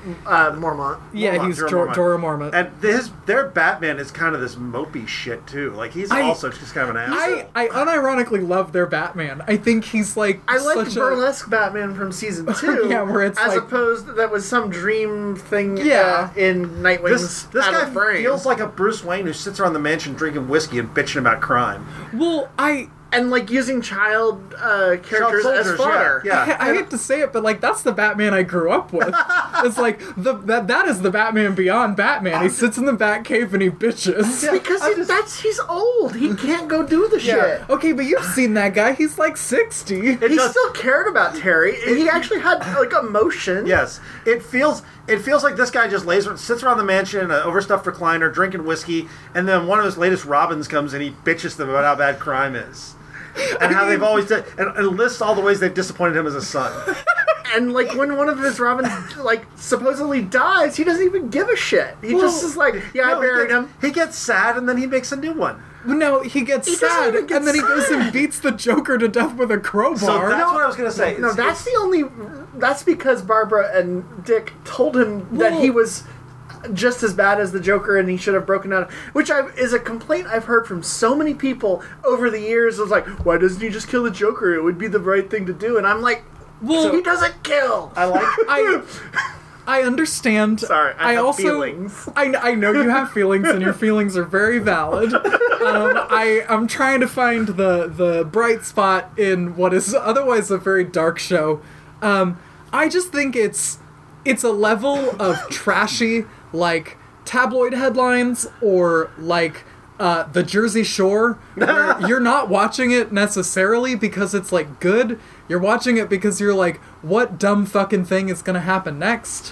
uh, Mormont. Yeah, Mormont, he's Jorah Jorah Mormont. Mormont. And his their Batman is kind of this mopey shit too. Like he's I- also just kind of an asshole. I, I unironically love their Batman. I think he's like I like such burlesque Batman from season two. Yeah, where it's as like- opposed that was some dream thing. Yeah. uh, in Nightwing's this this Out guy of Frame. feels like a Bruce Wayne who sits around the mansion drinking whiskey and bitching about crime. a well, I and like using child uh, characters Child as soldiers, fodder. yeah, yeah. I, I hate to say it, but like that's the Batman I grew up with. It's like the that that is the Batman beyond Batman. He sits in the Batcave and he bitches. Yeah. Because I he, just- that's he's old. He can't go do the shit. Okay, but you've seen that guy. He's like sixty. It He does- still cared about Terry. and He actually had like emotion. Yes, it feels it feels like this guy just lays sits around the mansion in an overstuffed recliner drinking whiskey, and then one of his latest Robins comes and he bitches them about how bad crime is. And how they've always done, and, and lists all the ways they've disappointed him as a son. And like when one of his Robins like supposedly dies, he doesn't even give a shit. He Well, just is like, yeah, No, I buried he gets, him. He gets sad and then he makes a new one. No, he gets He doesn't sad, even get and then he goes and sad. beats the Joker to death with a crowbar. So that's what I was gonna say. No, It's- that's the only. That's because Barbara and Dick told him that Well- he was just as bad as the Joker, and he should have broken out. Which I, is a complaint I've heard from so many people over the years. It was like, why doesn't he just kill the Joker? It would be the right thing to do. And I'm like, Well- he doesn't kill. I like. I I understand. Sorry, I have also, feelings. I, I know you have feelings, and your feelings are very valid. Um, I I'm trying to find the the bright spot in what is otherwise a very dark show. Um, I just think it's it's a level of trashy, like tabloid headlines or like uh, the Jersey Shore, where you're not watching it necessarily because it's like good. You're watching it because you're like, what dumb fucking thing is gonna happen next?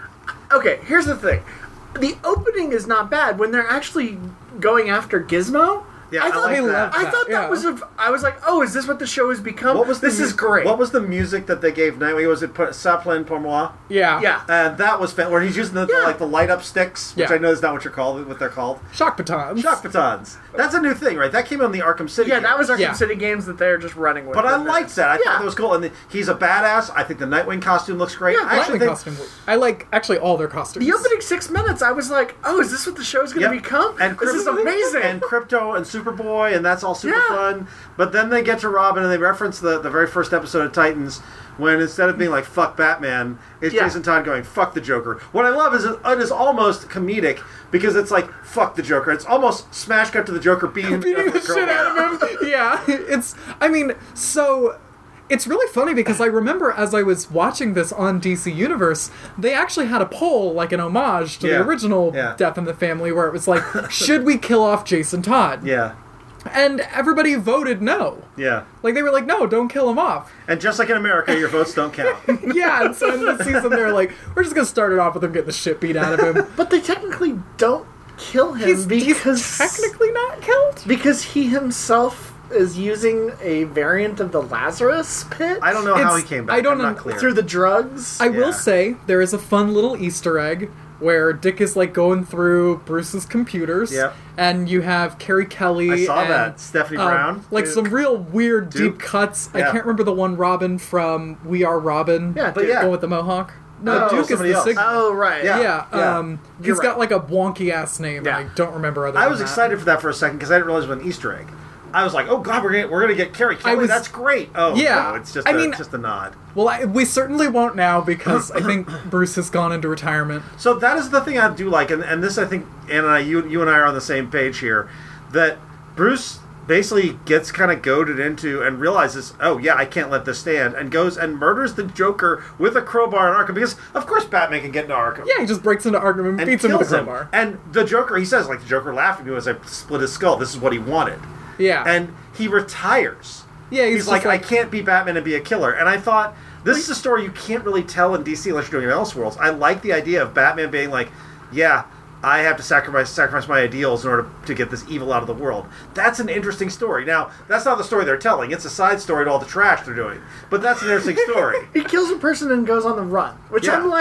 Okay, here's the thing. The opening is not bad when they're actually going after Gizmo. Yeah, I I thought, like I that. love I that. thought that yeah. was a. I was like, oh, is this what the show has become? What was the this mu- is great. What was the music that they gave Nightwing? Was it Saplan pour moi? Yeah. Yeah. And that was fan- where he's using the, the, Yeah. like the light up sticks, which Yeah. I know is not what you're called, what they're called. Shock batons. Shock batons. That's a new thing, right? That came on the Arkham City. Yeah, that was Arkham Yeah. City games that they're just running with. But I in liked this. that. I Yeah. thought that was cool. And the, he's a badass. I think the Nightwing costume looks great. Yeah, I actually Lightning think costume. I like actually all their costumes. The opening six minutes, I was like, oh, is this what the show's going to Yep. become? And this is Crypto- amazing. And Crypto and Superboy, and that's all super Yeah. fun. But then they get to Robin, and they reference the, the very first episode of Titans, when instead of being like, fuck Batman, it's Yeah. Jason Todd going, fuck the Joker. What I love is it, it is almost comedic, because it's like, fuck the Joker. It's almost smash cut to the Joker beating, beating the shit out of him. Yeah, it's. I mean, so it's really funny because I remember as I was watching this on D C Universe, they actually had a poll, like an homage to Yeah. the original Yeah. Death in the Family, where it was like, should we kill off Jason Todd? Yeah, And everybody voted no. yeah. Like they were like, no, don't kill him off. And just like in America, your votes don't count. Yeah, and so in the season they're like, we're just gonna start it off with him getting the shit beat out of him. But they technically don't kill him He's, because he's technically not killed. because he himself is using a variant of the Lazarus pit. I don't know how It's- he came back. I don't I'm not know- clear. through the drugs. I Yeah. will say there is a fun little Easter egg where Dick is like going through Bruce's computers, Yep. and you have Carrie Kelly. I saw and, that. Stephanie um, Brown. like Duke. some real weird Duke. deep cuts. I Yeah. can't remember the one Robin from We Are Robin. Yeah, But Duke. yeah. Going with the mohawk. No, No, Duke is somebody the else. sig- Oh right. Yeah. Yeah, yeah. um, he's You're got right. like a wonky ass name. Yeah. And I don't remember other. I than was that. excited for that for a second because I didn't realize it was an Easter egg. I was like, "Oh God, we're gonna we're gonna get Carrie Kelly. was- That's great." Oh Yeah. no, it's just I a, mean- just a nod. Well, I, we certainly won't now because I think Bruce has gone into retirement. So that is the thing I do like, and, and this I think Ann and I, you you and I are on the same page here, that Bruce basically gets kind of goaded into and realizes, oh yeah, I can't let this stand, and goes and murders the Joker with a crowbar in Arkham because of course Batman can get into Arkham. Yeah, he just breaks into Arkham and, And beats him with a kills him. crowbar. And the Joker, he says, like the Joker laughed at me as I split his skull. This is what he wanted. Yeah, And he retires. yeah, he's, He's, just like, like, I can't be Batman and be a killer. And I thought, this is a story you can't really tell in D C unless you're doing Elseworlds. I like the idea of Batman being like, yeah, I have to sacrifice sacrifice my ideals in order to get this evil out of the world. That's an interesting story. Now, that's not the story they're telling. It's a side story to all the trash they're doing. But that's an interesting story. He kills a person and goes on the run, which Yeah. I'm like,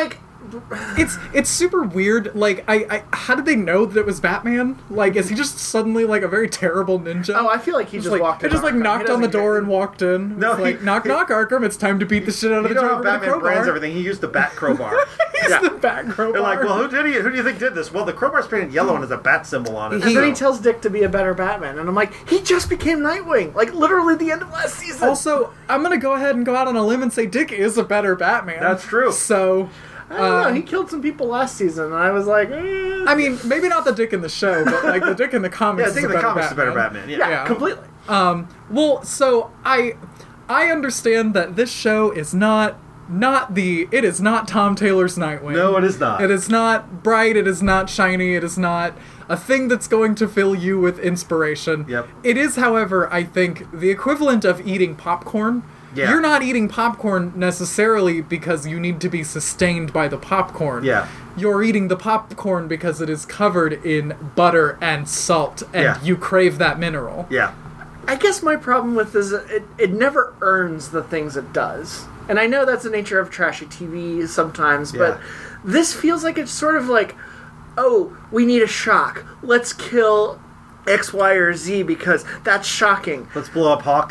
It's it's super weird. Like, I, I how did they know that it was Batman? Like, is he just suddenly like a very terrible ninja? Oh, I feel like he just, like, walked in. It just like Arkham. He knocked on the doesn't door get- and walked in. No, It's like he- knock he- knock Arkham. It's time to beat the shit out of You the know how Joker with a Batman crowbar. brands everything? He used the bat crowbar. He's Yeah. the bat crowbar. They're like, well, who did he? Who do you think did this? Well, the crowbar's painted yellow and has a bat symbol on it. And then he so- tells Dick to be a better Batman, and I'm like, he just became Nightwing, like literally the end of last season. Also, I'm gonna go ahead and go out on a limb and say Dick is a better Batman. That's true. So, I don't know. um, He killed some people last season, and I was like, eh. I mean, maybe not the Dick in the show, but like the Dick in the Yeah, comics. I think is a the better comics is a better Batman. Batman. yeah, Yeah. yeah. completely. Um, well, so I, I understand that this show is not not the it is not Tom Taylor's Nightwing. No, it is not. It is not bright. It is not shiny. It is not a thing that's going to fill you with inspiration. Yep. It is, however, I think the equivalent of eating popcorn. Yeah. You're not eating popcorn necessarily because you need to be sustained by the popcorn. Yeah. You're eating the popcorn because it is covered in butter and salt, and Yeah. you crave that mineral. Yeah. I guess my problem with this is it, it never earns the things it does. And I know that's the nature of trashy T V sometimes, but Yeah. this feels like it's sort of like, oh, we need a shock. Let's kill X, Y, or Z because that's shocking. Let's blow up Hawk.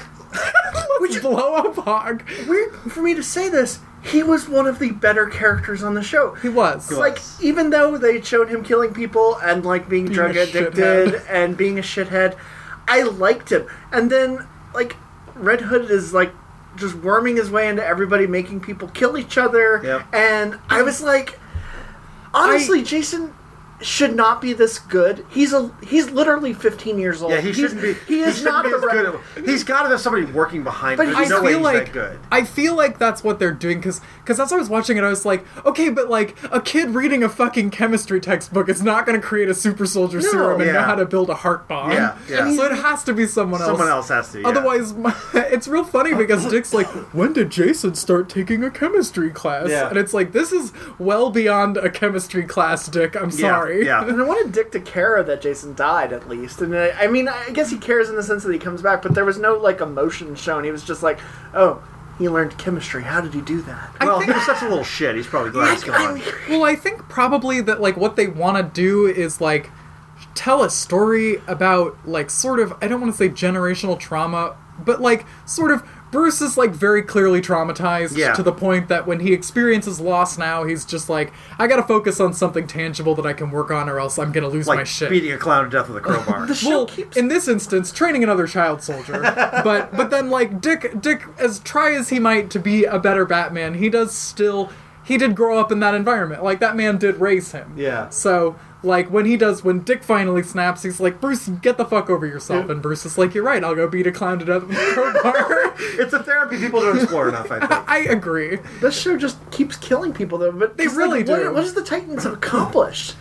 Which blow up Hog. Weird for me to say this, he was one of the better characters on the show. He was. He Like, was. even though they showed him killing people and, like, being, Being drug a addicted shithead. and being a shithead, I liked him. And then, like, Red Hood is, like, just worming his way into everybody, making people kill each other. Yep. And I was like, honestly, Jason should not be this good. He's a he's literally fifteen years old. Yeah, he He's- shouldn't be. He is shouldn't not be the as right. good. At, he's got to have somebody working behind But him. I There's no way feel he's like that good. I feel like that's what they're doing because because as I was watching it, I was like, okay, but like a kid reading a fucking chemistry textbook is not going to create a super soldier serum and know Yeah. how to build a heart bomb. Yeah, yeah. So it has to be someone else. Someone else has to. Yeah. Otherwise, my, it's real funny because Dick's like, when did Jason start taking a chemistry class? Yeah. And it's like, this is well beyond a chemistry class, Dick. I'm Yeah, sorry. Yeah. And I wanted Dick to care that Jason died, at least. And I, I mean, I guess he cares in the sense that he comes back, but there was no, like, emotion shown. He was just like, oh, he learned chemistry. How did he do that? Well, think- he was such a little shit. He's probably glad he's gone. Well, I think probably that like what they want to do is like tell a story about like sort of I don't want to say generational trauma, but like sort of Bruce is like very clearly traumatized Yeah. to the point that when he experiences loss now, he's just like, I gotta focus on something tangible that I can work on or else I'm gonna lose my Like shit. beating a clown to death with a crowbar. The show Well, keeps... in this instance, training another child soldier. but but then like Dick Dick as try as he might to be a better Batman, he does still he did grow up in that environment. Like that man did raise him. Yeah. So like when he does when Dick finally snaps, he's like, Bruce, get the fuck over yourself. And Bruce is like, you're right, I'll go beat a clown to death with a crowbar. It's a therapy people don't explore enough, I think. I agree. This show just keeps killing people, though. But They it's really like, what- do. What has the Titans accomplished?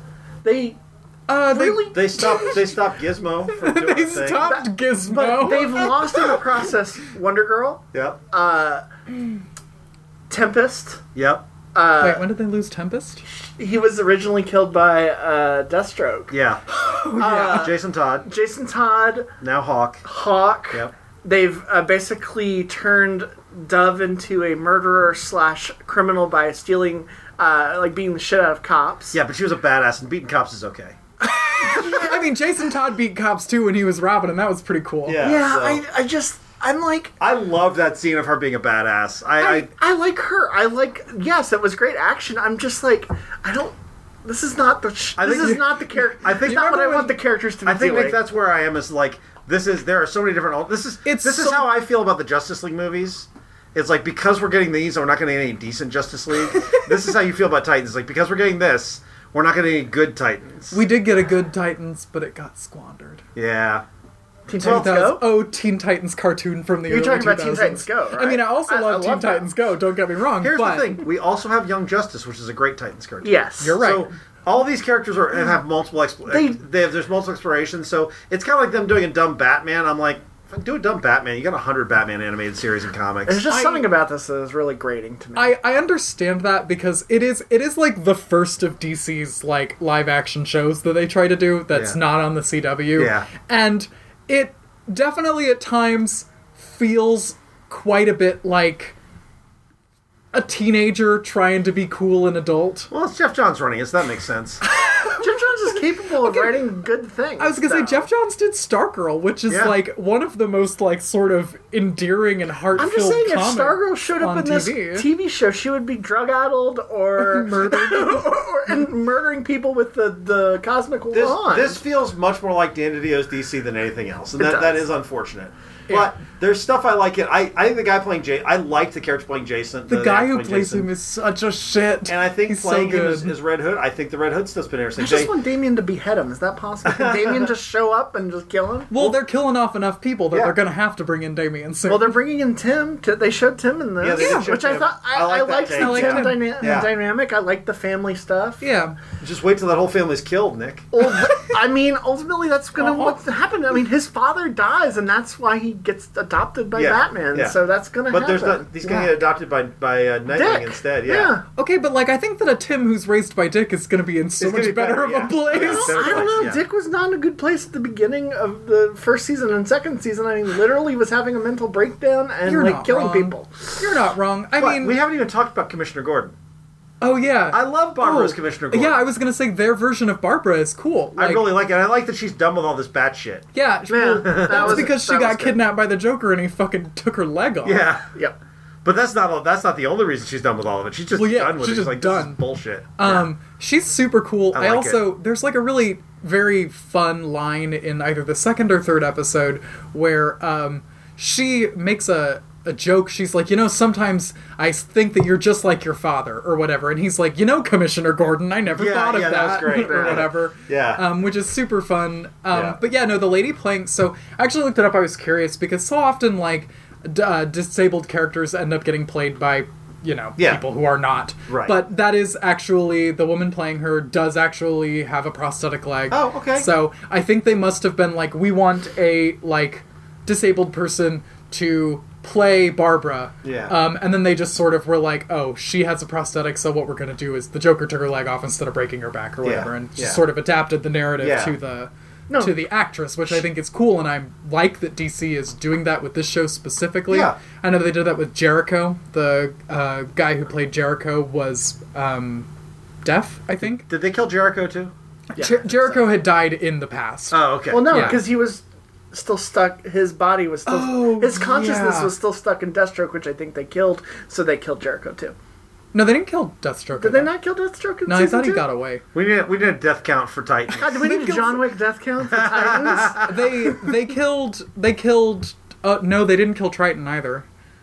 They Uh they really... They stopped. They stopped Gizmo from doing they a thing. stopped Gizmo. But they've lost in the process Wonder Girl, Yep. uh, Tempest. Yep. Uh, Wait, when did they lose Tempest? he was originally killed by uh, Deathstroke. Yeah. Uh, Jason Todd. Jason Todd, Now Hawk. Hawk. Yep. They've uh, basically turned Dove into a murderer slash criminal by stealing, uh, like beating the shit out of cops. Yeah, but she was a badass, and beating cops is okay. I mean, Jason Todd beat cops too when he was Robin, and that was pretty cool. Yeah. Yeah, so- I, I just, I'm like, I love that scene of her being a badass. I, I, I I like her. I like, yes, it was great action. I'm just like, I don't, this is not the, sh- I this think is you- not the character, I think- it's not what I remember want when- the characters to be I think doing. Nick, that's where I am. Is like this is there are so many different. This is It's this is so- how I feel about the Justice League movies. It's like because we're getting these, and we're not getting any decent Justice League. This is how you feel about Titans. Like because we're getting this, we're not getting any good Titans. We did get a good Titans, but it got squandered. yeah. Teen Well, Titans Go? Oh, Teen Titans cartoon from the You're early talking about two Teen thousands. Titans Go, I mean, I right? also I- love I Teen love that. Titans Go, don't get me wrong. Here's but the thing: we also have Young Justice, which is a great Titans cartoon. Yes. You're right. So all these characters are and have multiple expl- They- they, have there's multiple explorations. So it's kind of like them doing a dumb Batman. I'm like, if I do a dumb Batman, you got a hundred Batman animated series in comics. There's just I- something about this that is really grating to me. I, I understand that because it is it is like the first of D C's like live action shows that they try to do that's Yeah. not on the C W. Yeah. And it definitely at times feels quite a bit like a teenager trying to be cool and adult. Well, it's Jeff Johns running it, so that makes sense. Jeff Johns is capable of writing good things. I was gonna though. say Jeff Johns did Stargirl, which is Yeah. like one of the most like sort of endearing and I'm heart-filled just saying, if comics Stargirl showed up on in this T V. T V show, she would be drug-addled or Murdered. or, and murdering people with the, the cosmic This, wand. this feels much more like Dan DiDio's D C than anything else, and It that, that does. is unfortunate. Yeah. But there's stuff I like it. I, I think the guy playing Jay, I like the character playing Jason. The guy actor who playing plays Jason. him is such a shit. And I think He's playing so him good. as, as Red Hood, I think the Red Hood stuff's been interesting. I just Jay- want Damien to behead him. Is that possible? Can Damien just show up and just kill him? Well, they're killing off enough people that Yeah. they're gonna have to bring in Damien soon. Well, they're bringing in Tim. To, they showed Tim in this, Yeah, they did show which I Tim. thought I, I like I that liked take. the I like Tim Tim. dyna- Yeah. dynamic. I liked the family stuff. yeah. just wait till that whole family's killed, Nick. Well, th- I mean, ultimately, that's gonna Uh-huh. what's happen. I mean, his father dies, and that's why he gets adopted by Yeah, Batman. yeah. So that's gonna But happen. there's not. He's going to Yeah. get adopted by by uh, Nightwing Dick. instead. Yeah. Yeah. Okay, but like I think that a Tim who's raised by Dick is gonna be in so It's gonna much be better, better, of yeah. a place. Yeah. Well, I don't know. Yeah. Dick was not in a good place at the beginning of the first season and second season. I mean, literally was having a mental breakdown and You're like not killing wrong. people. You're not wrong. I But mean, we haven't even talked about Commissioner Gordon. oh yeah, I love Barbara Oh, as Commissioner Gordon. Yeah, I was gonna say their version of Barbara is cool. I Like, really like it. I like that she's done with all this bat shit. yeah. Yeah, well, that that's was- because she that got was good. kidnapped by the Joker and he fucking took her leg off. Yeah. Yep. But that's not that's not the only reason she's done with all of it. She's just Well, yeah, done with she's it. just She's like, done. this is bullshit. Um, she's super cool. I I, like also there's like a really very fun line in either the second or third episode where um, she makes a a joke. She's like, you know, sometimes I think that you're just like your father or whatever, and he's like, you know, Commissioner Gordon, I never Yeah, thought of yeah, that, that was great. or Yeah. whatever. Yeah. um, which is super fun. Um, Yeah. But yeah, no, the lady playing. So I actually looked it up. I was curious because so often like d- uh, disabled characters end up getting played by, you know, Yeah. people who are not. Right. But that is actually, the woman playing her does actually have a prosthetic leg. Oh, okay. So I think they must have been like, we want a, like, disabled person to play Barbara. Yeah. Um, and then they just sort of were like, oh, she has a prosthetic, so what we're going to do is the Joker took her leg off instead of breaking her back or Yeah. whatever, and just Yeah. sort of adapted the narrative Yeah. to the... No. to the actress, which I think is cool, and I like that D C is doing that with this show specifically. Yeah. I know they did that with Jericho. The uh, guy who played Jericho was um, deaf, I think. Did they kill Jericho too? Jer- Jericho had died in the past. Oh, okay. Well, no, Yeah. because he was still stuck. His body was still. Oh, his consciousness yeah. was still stuck in Deathstroke, which I think they killed. So they killed Jericho too. No, they didn't kill Deathstroke. Did they not kill Deathstroke in No, I season thought he two? got away. we need we need a death count for Titans. God, do we They need a killed- John Wick death count for Titans? They they killed they killed. Uh, no, they didn't kill Triton either.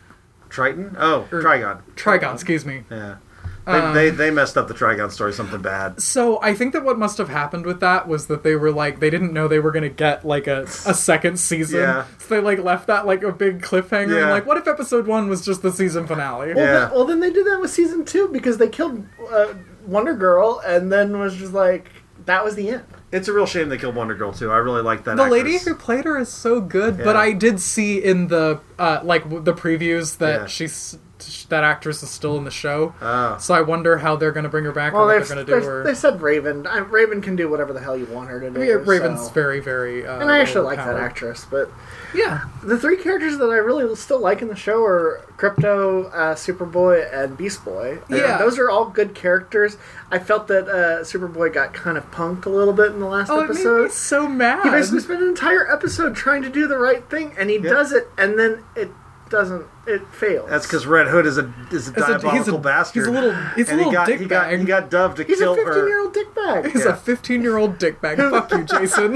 Triton? Oh, Or- Trigon. Trigon, excuse me. Yeah. They, Um, they they messed up the Trigon story something bad. So I think that what must have happened with that was that they were like they didn't know they were gonna get like a, a second season. Yeah. So they like left that like a big cliffhanger. Yeah. And, like, what if episode one was just the season finale? Well, Yeah. then, well, then they did that with season two because they killed uh, Wonder Girl and then was just like that was the end. It's a real shame they killed Wonder Girl too. I really like that. The actress. lady who played her is so good, but Yeah. I did see in the uh, like w- the previews that Yeah. she's that actress is still in the show. Oh. So I wonder how they're going to bring her back Well, or what they've, they're going to do. they've- Or they said Raven. I, Raven can do whatever the hell you want her to do. I mean, Raven's so- very very. Uh, And I actually like that overpowered. actress, but Yeah. the three characters that I really still like in the show are Crypto, uh, Superboy, and Beast Boy. And Yeah. those are all good characters. I felt that uh, Superboy got kind of punked a little bit in the last Oh, it made episode. me so mad. He basically spent an entire episode trying to do the right thing, and he Yeah. does it, and then it doesn't. It fails. That's because Red Hood is a is a He's a- diabolical he's a- bastard. he's a little- he's a and he little got, dick he got bag. he got dubbed to he's a kill her. fifteen-year-old dickbag. He's Yeah. a fifteen-year-old dickbag. Fuck you, Jason.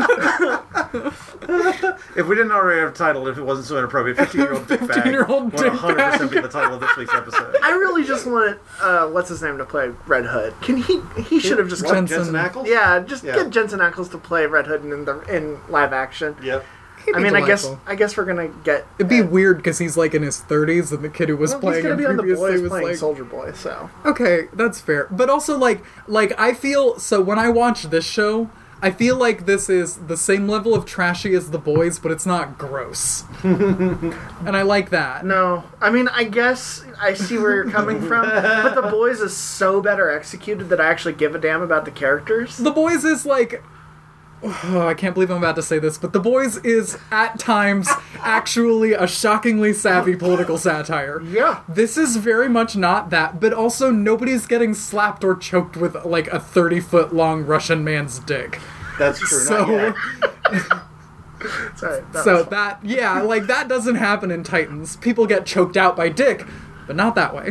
If we didn't already have a title, if it wasn't so inappropriate, fifteen-year-old dick bag fifteen-year-old would dick one hundred percent be bag. the title of this week's episode. I really just wanted uh, what's his name to play Red Hood. Can he? He should have just. What, Jensen. Jensen Ackles? Yeah, just Yeah. get Jensen Ackles to play Red Hood in the in live action. Yep. He'd I be mean, I guess delightful. I guess we're gonna get. It'd be uh, weird because he's like in his thirties, and the kid who was well, playing he's gonna him be on the previously boys was playing like, Soldier Boy. So okay, that's fair. But also, like, like I feel so when I watch this show, I feel like this is the same level of trashy as The Boys, but it's not gross, and I like that. no, I mean, I guess I see where you're coming from, but the boys is so better executed that I actually give a damn about the characters. The Boys is like. oh, I can't believe I'm about to say this, but The Boys is at times actually a shockingly savvy political satire. Yeah. This is very much not that, but also nobody's getting slapped or choked with like a thirty foot long Russian man's dick. That's true. So, Not yet. Sorry, that so was- that, yeah, like that doesn't happen in Titans. People get choked out by dick, but not that way.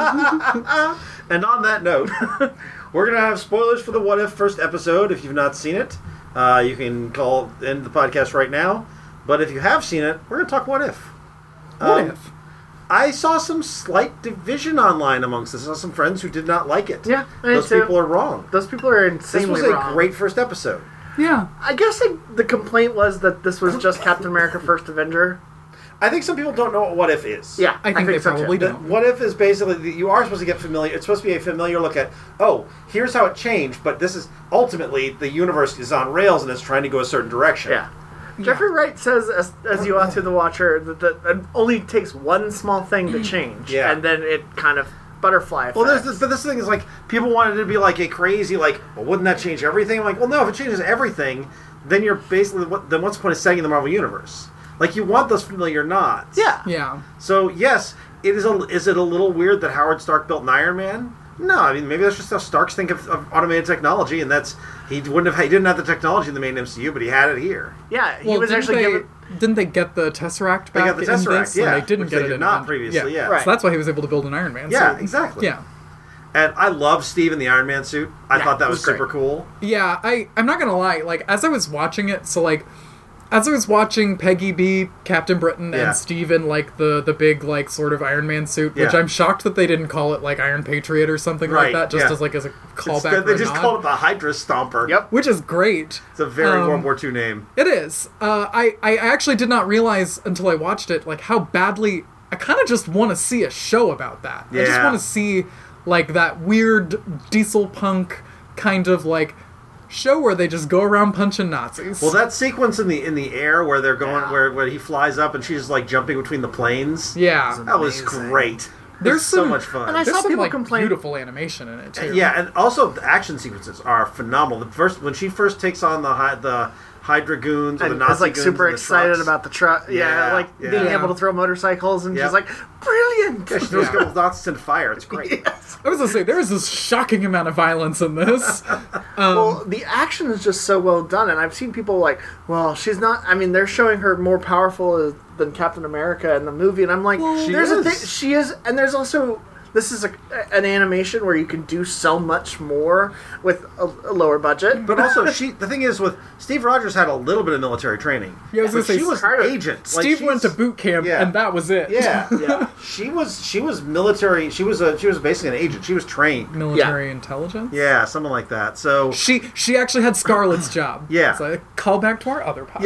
And on that note, we're going to have spoilers for the What If first episode. If you've not seen it, uh, you can call end the podcast right now. But if you have seen it, we're going to talk What If. What Um, if? I saw some slight division online amongst us. I saw some friends who did not like it. Yeah, I did Those too. people are wrong. Those people are This insanely was a wrong. great first episode. Yeah. I guess like, the complaint was that this was just Captain America: First Avenger. I think some people don't know what What If is. Yeah, I think they so, too. probably The- don't. What If is basically, you are supposed to get familiar, it's supposed to be a familiar look at, oh, here's how it changed, but this is, ultimately, the universe is on rails and it's trying to go a certain direction. Yeah. Jeffrey Wright says, as, as you watch through The Watcher, that, that it only takes one small thing to change, Yeah. and then it kind of butterfly effect. Well, there's this, but this thing is like, people wanted it to be like a crazy, like, well, wouldn't that change everything? I'm like, well, no, if it changes everything, then you're basically, what, then what's the point of setting in the Marvel Universe? Like, you want those familiar nods. Yeah. Yeah. So, yes, it is a, is it a little weird that Howard Stark built an Iron Man? No, I mean, maybe that's just how Starks think of, of automated technology, and that's, he wouldn't have, he didn't have the technology in the main M C U, but he had it here. Yeah, he Well, was didn't actually they, given... didn't they get the Tesseract back They got the in Tesseract, this? yeah, And they didn't which get they it did in not Aven- previously, yeah. Right. So that's why he was able to build an Iron Man Yeah, suit. exactly. Yeah. And I love Steve in the Iron Man suit. I Yeah, thought that it was, was great. super cool. Yeah, I, I'm not gonna lie, like, as I was watching it, so, like, as I was watching Peggy be Captain Britain Yeah. and Steve in, like, the, the big, like, sort of Iron Man suit, which Yeah. I'm shocked that they didn't call it, like, Iron Patriot or something Right, like that, just yeah. as, like, as a callback Instead, or they a just nod, called it the Hydra Stomper. Yep. which is great. It's a very Um, World War Two name. It is. Uh, I, I actually did not realize until I watched it, like, how badly... I kind of just want to see a show about that. I just Yeah. want to see, like, that weird diesel punk kind of, like, show where they just go around punching Nazis. Well, that sequence in the in the air where they're going, Yeah. where, where he flies up and she's just, like, jumping between the planes. Yeah. That was Amazing. great. There's There's so some- much fun. and I There's saw some, people like, complain- beautiful animation in it, too. Yeah, and also the action sequences are phenomenal. The first when she first takes on the Hy- the Hydra goons or the And Nazi was like goons super in the excited trucks. about the truck. Yeah, Yeah, like yeah. being Yeah. able to throw motorcycles, and Yep. she's like, brilliant. Yeah, she throws Yeah. a couple Nazis into fire. It's great. Yes. I was gonna say, there is this shocking amount of violence in this. Well, the action is just so well done, and I've seen people like, well, she's not. I mean, they're showing her more powerful as, than Captain America in the movie, and I'm like, She there's a is. thing. She is, and there's also. This is a, an animation where you can do so much more with a, a lower budget. But also, she the thing is with Steve Rogers had a little bit of military training. Yeah, I was But gonna say, she was Carter- an agent. Like, Steve went to she's- boot camp, yeah. and that was it. Yeah, Yeah. She was she was military. She was a she was basically an agent. She was trained. Military intelligence? Yeah, something like that. So She she actually had Scarlett's job. Yeah. So a call back to our other podcast.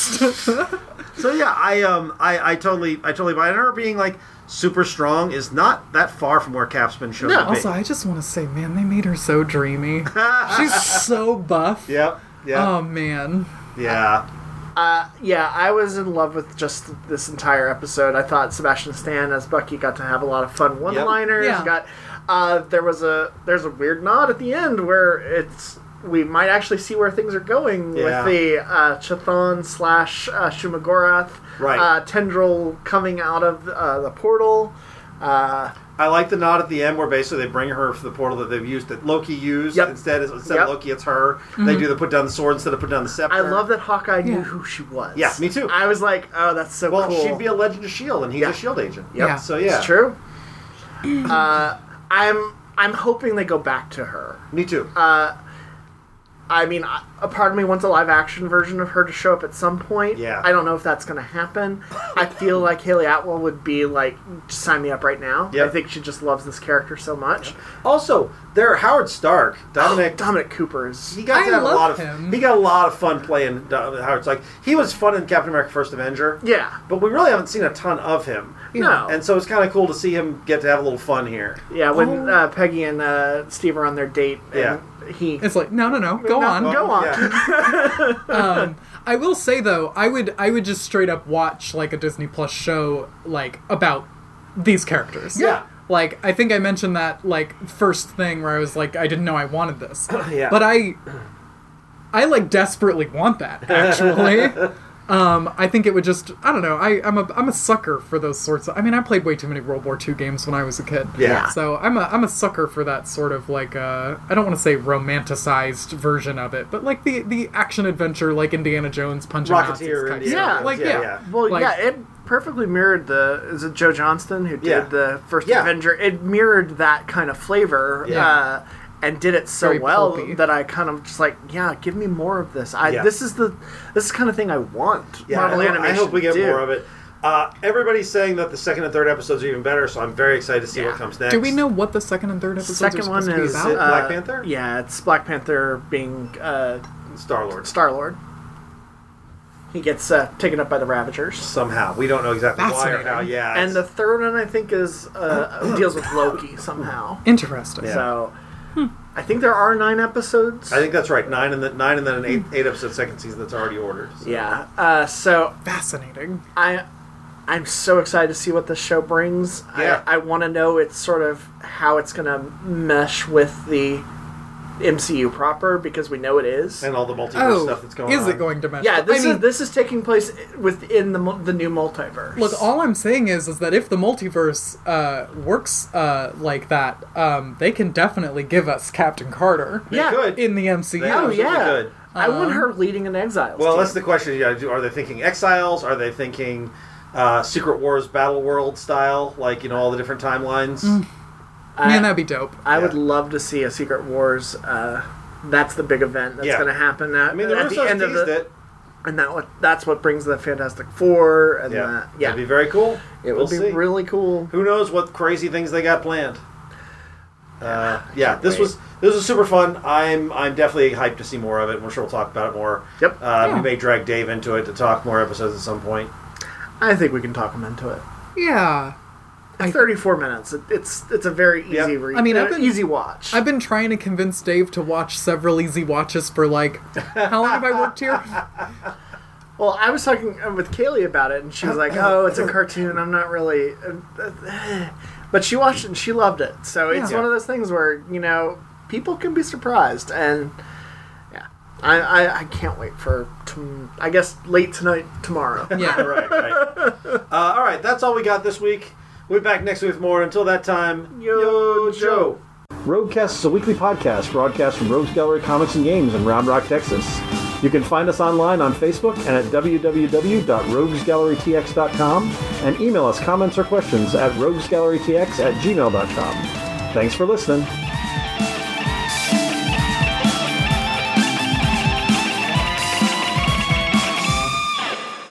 Yes. so yeah, I um I, I totally I totally buy it. And her being like super strong is not that far from where Cap's been shown No. to be. Also, I just want to say, man, they made her so dreamy. She's so buff. Yep. Yeah. Oh man. yeah. Uh, yeah, I was in love with just this entire episode. I thought Sebastian Stan as Bucky got to have a lot of fun one-liners. Yeah. Got uh, there was a there's a weird nod at the end where it's we might actually see where things are going Yeah. with the uh, Chthon slash uh, Shumagorath Right. uh, tendril coming out of uh, the portal. Uh, I like the nod at the end where basically they bring her for the portal that they've used that Loki used. Yep. Instead, instead Yep. of Loki, it's her. They do the put down the sword instead of put down the scepter. I love that Hawkeye knew Yeah. who she was. Yeah, me too. I was like, oh, that's so Well, cool. she'd be a Legend of Shield, and he's Yeah. a Shield agent. Yep. Yeah. So yeah, It's true. uh, I'm I'm hoping they go back to her. Me too. Uh, I mean, I- a part of me wants a live action version of her to show up at some point. Yeah. I don't know if that's going to happen. I feel like Haley Atwell would be like, just sign me up right now. Yep. I think she just loves this character so much. Also, there Howard Stark, Dominic. Dominic Cooper is. He got I to have a love lot of him. he got a lot of fun playing uh, Howard Stark. He was fun in Captain America: First Avenger. Yeah. But we really haven't seen a ton of him. No. And so it's kind of cool to see him get to have a little fun here. Yeah, when Oh. uh, Peggy and uh, Steve are on their date, and Yeah. he. It's like, no, no, no, go No, on. go on. Yeah. um, I will say though, I would I would just straight up watch like a Disney Plus show like about these characters. Yeah. Like I think I mentioned that like first thing where I was like I didn't know I wanted this. Yeah. But I I like desperately want that, actually. um, I think it would just, I don't know, I, I'm a I'm a sucker for those sorts of, I mean, I played way too many World War Two games when I was a kid. Yeah. So I'm a, I'm a sucker for that sort of like, uh, I don't want to say romanticized version of it, but like the, the action-adventure, like Indiana Jones punching Nazis Rocketeer, kind of Indiana stuff. Jones, Like, yeah, yeah. yeah. Well, Like- yeah, it perfectly mirrored the. Is it Joe Johnston who did Yeah. the first Yeah. Avenger? It mirrored that kind of flavor, Yeah. uh, and did it so Very well pulpy. that I kind of just like, yeah, give me more of this. I Yeah. this is the this is the kind of thing I want. Yeah, Marvel I, hope, I Animation hope we get to do. more of it. Uh, everybody's saying that the second and third episodes are even better, so I'm very excited to see Yeah. what comes next. Do we know what the second and third episodes Second are one supposed to be is about? it uh, Black Panther? Yeah, it's Black Panther being uh, Star Lord? Star Lord. He gets uh, taken up by the Ravagers. Somehow. We don't know exactly why or Fascinating. how. Yeah. And the it's- third one, I think, is uh, deals with Loki somehow. Interesting. Yeah. So, I think there are nine episodes. I think that's right. Nine and, the, nine and then an eight, eight episode second season that's already ordered. So. Yeah. Uh, so Fascinating. I, I'm so excited to see what the show brings. Yeah. I, I want to know it's sort of how it's going to mesh with the M C U proper, because we know it is. And all the multiverse Oh, stuff that's going is on. it going to mesh? Yeah, this I mean, is this is taking place within the mul- the new multiverse. look, all I'm saying is, is that if the multiverse uh, works uh, like that, um, they can definitely give us Captain Carter They Yeah. could. in the M C U. They oh absolutely yeah, could. I want Um, her leading an Exiles. Well, team. that's the question. Yeah, do- are they thinking Exiles? Are they thinking uh, Secret Wars Battle World style? Like, you know, all the different timelines? I, Man, that'd be dope. I would Yeah. love to see a Secret Wars. Uh, that's the big event that's Yeah. going to happen. At, I mean, the at the Russos end of teased the, it. and that what that's what brings the Fantastic Four. And Yeah. that, yeah, That'd be very cool. it We'll would be see. really cool. Who knows what crazy things they got planned? Uh, yeah, this wait. was this was super fun. I'm I'm definitely hyped to see more of it. We're sure we'll talk about it more. Yep. Uh, Yeah. We may drag Dave into it to talk more episodes at some point. I think we can talk them into it. Yeah. I- thirty-four minutes. It, it's it's a very easy Yep. read. I mean, I've uh, been- easy watch. I've been trying to convince Dave to watch several easy watches for like, how long have I worked here? Well, I was talking uh, with Kaylee about it, and she was like, "Oh, it's a cartoon. I'm not really." But she watched it and she loved it. So it's Yeah. one of those things where, you know, people can be surprised, and yeah, I I, I can't wait for to, I guess late tonight, tomorrow. Yeah. right, right. Uh, all right, that's all we got this week. We'll be back next week with more. Until that time, Yo, Joe. Roguecast is a weekly podcast broadcast from Rogues Gallery Comics and Games in Round Rock, Texas. You can find us online on Facebook and at w w w dot rogues gallery t x dot com and email us comments or questions at rogues gallery t x at gmail dot com. Thanks for listening.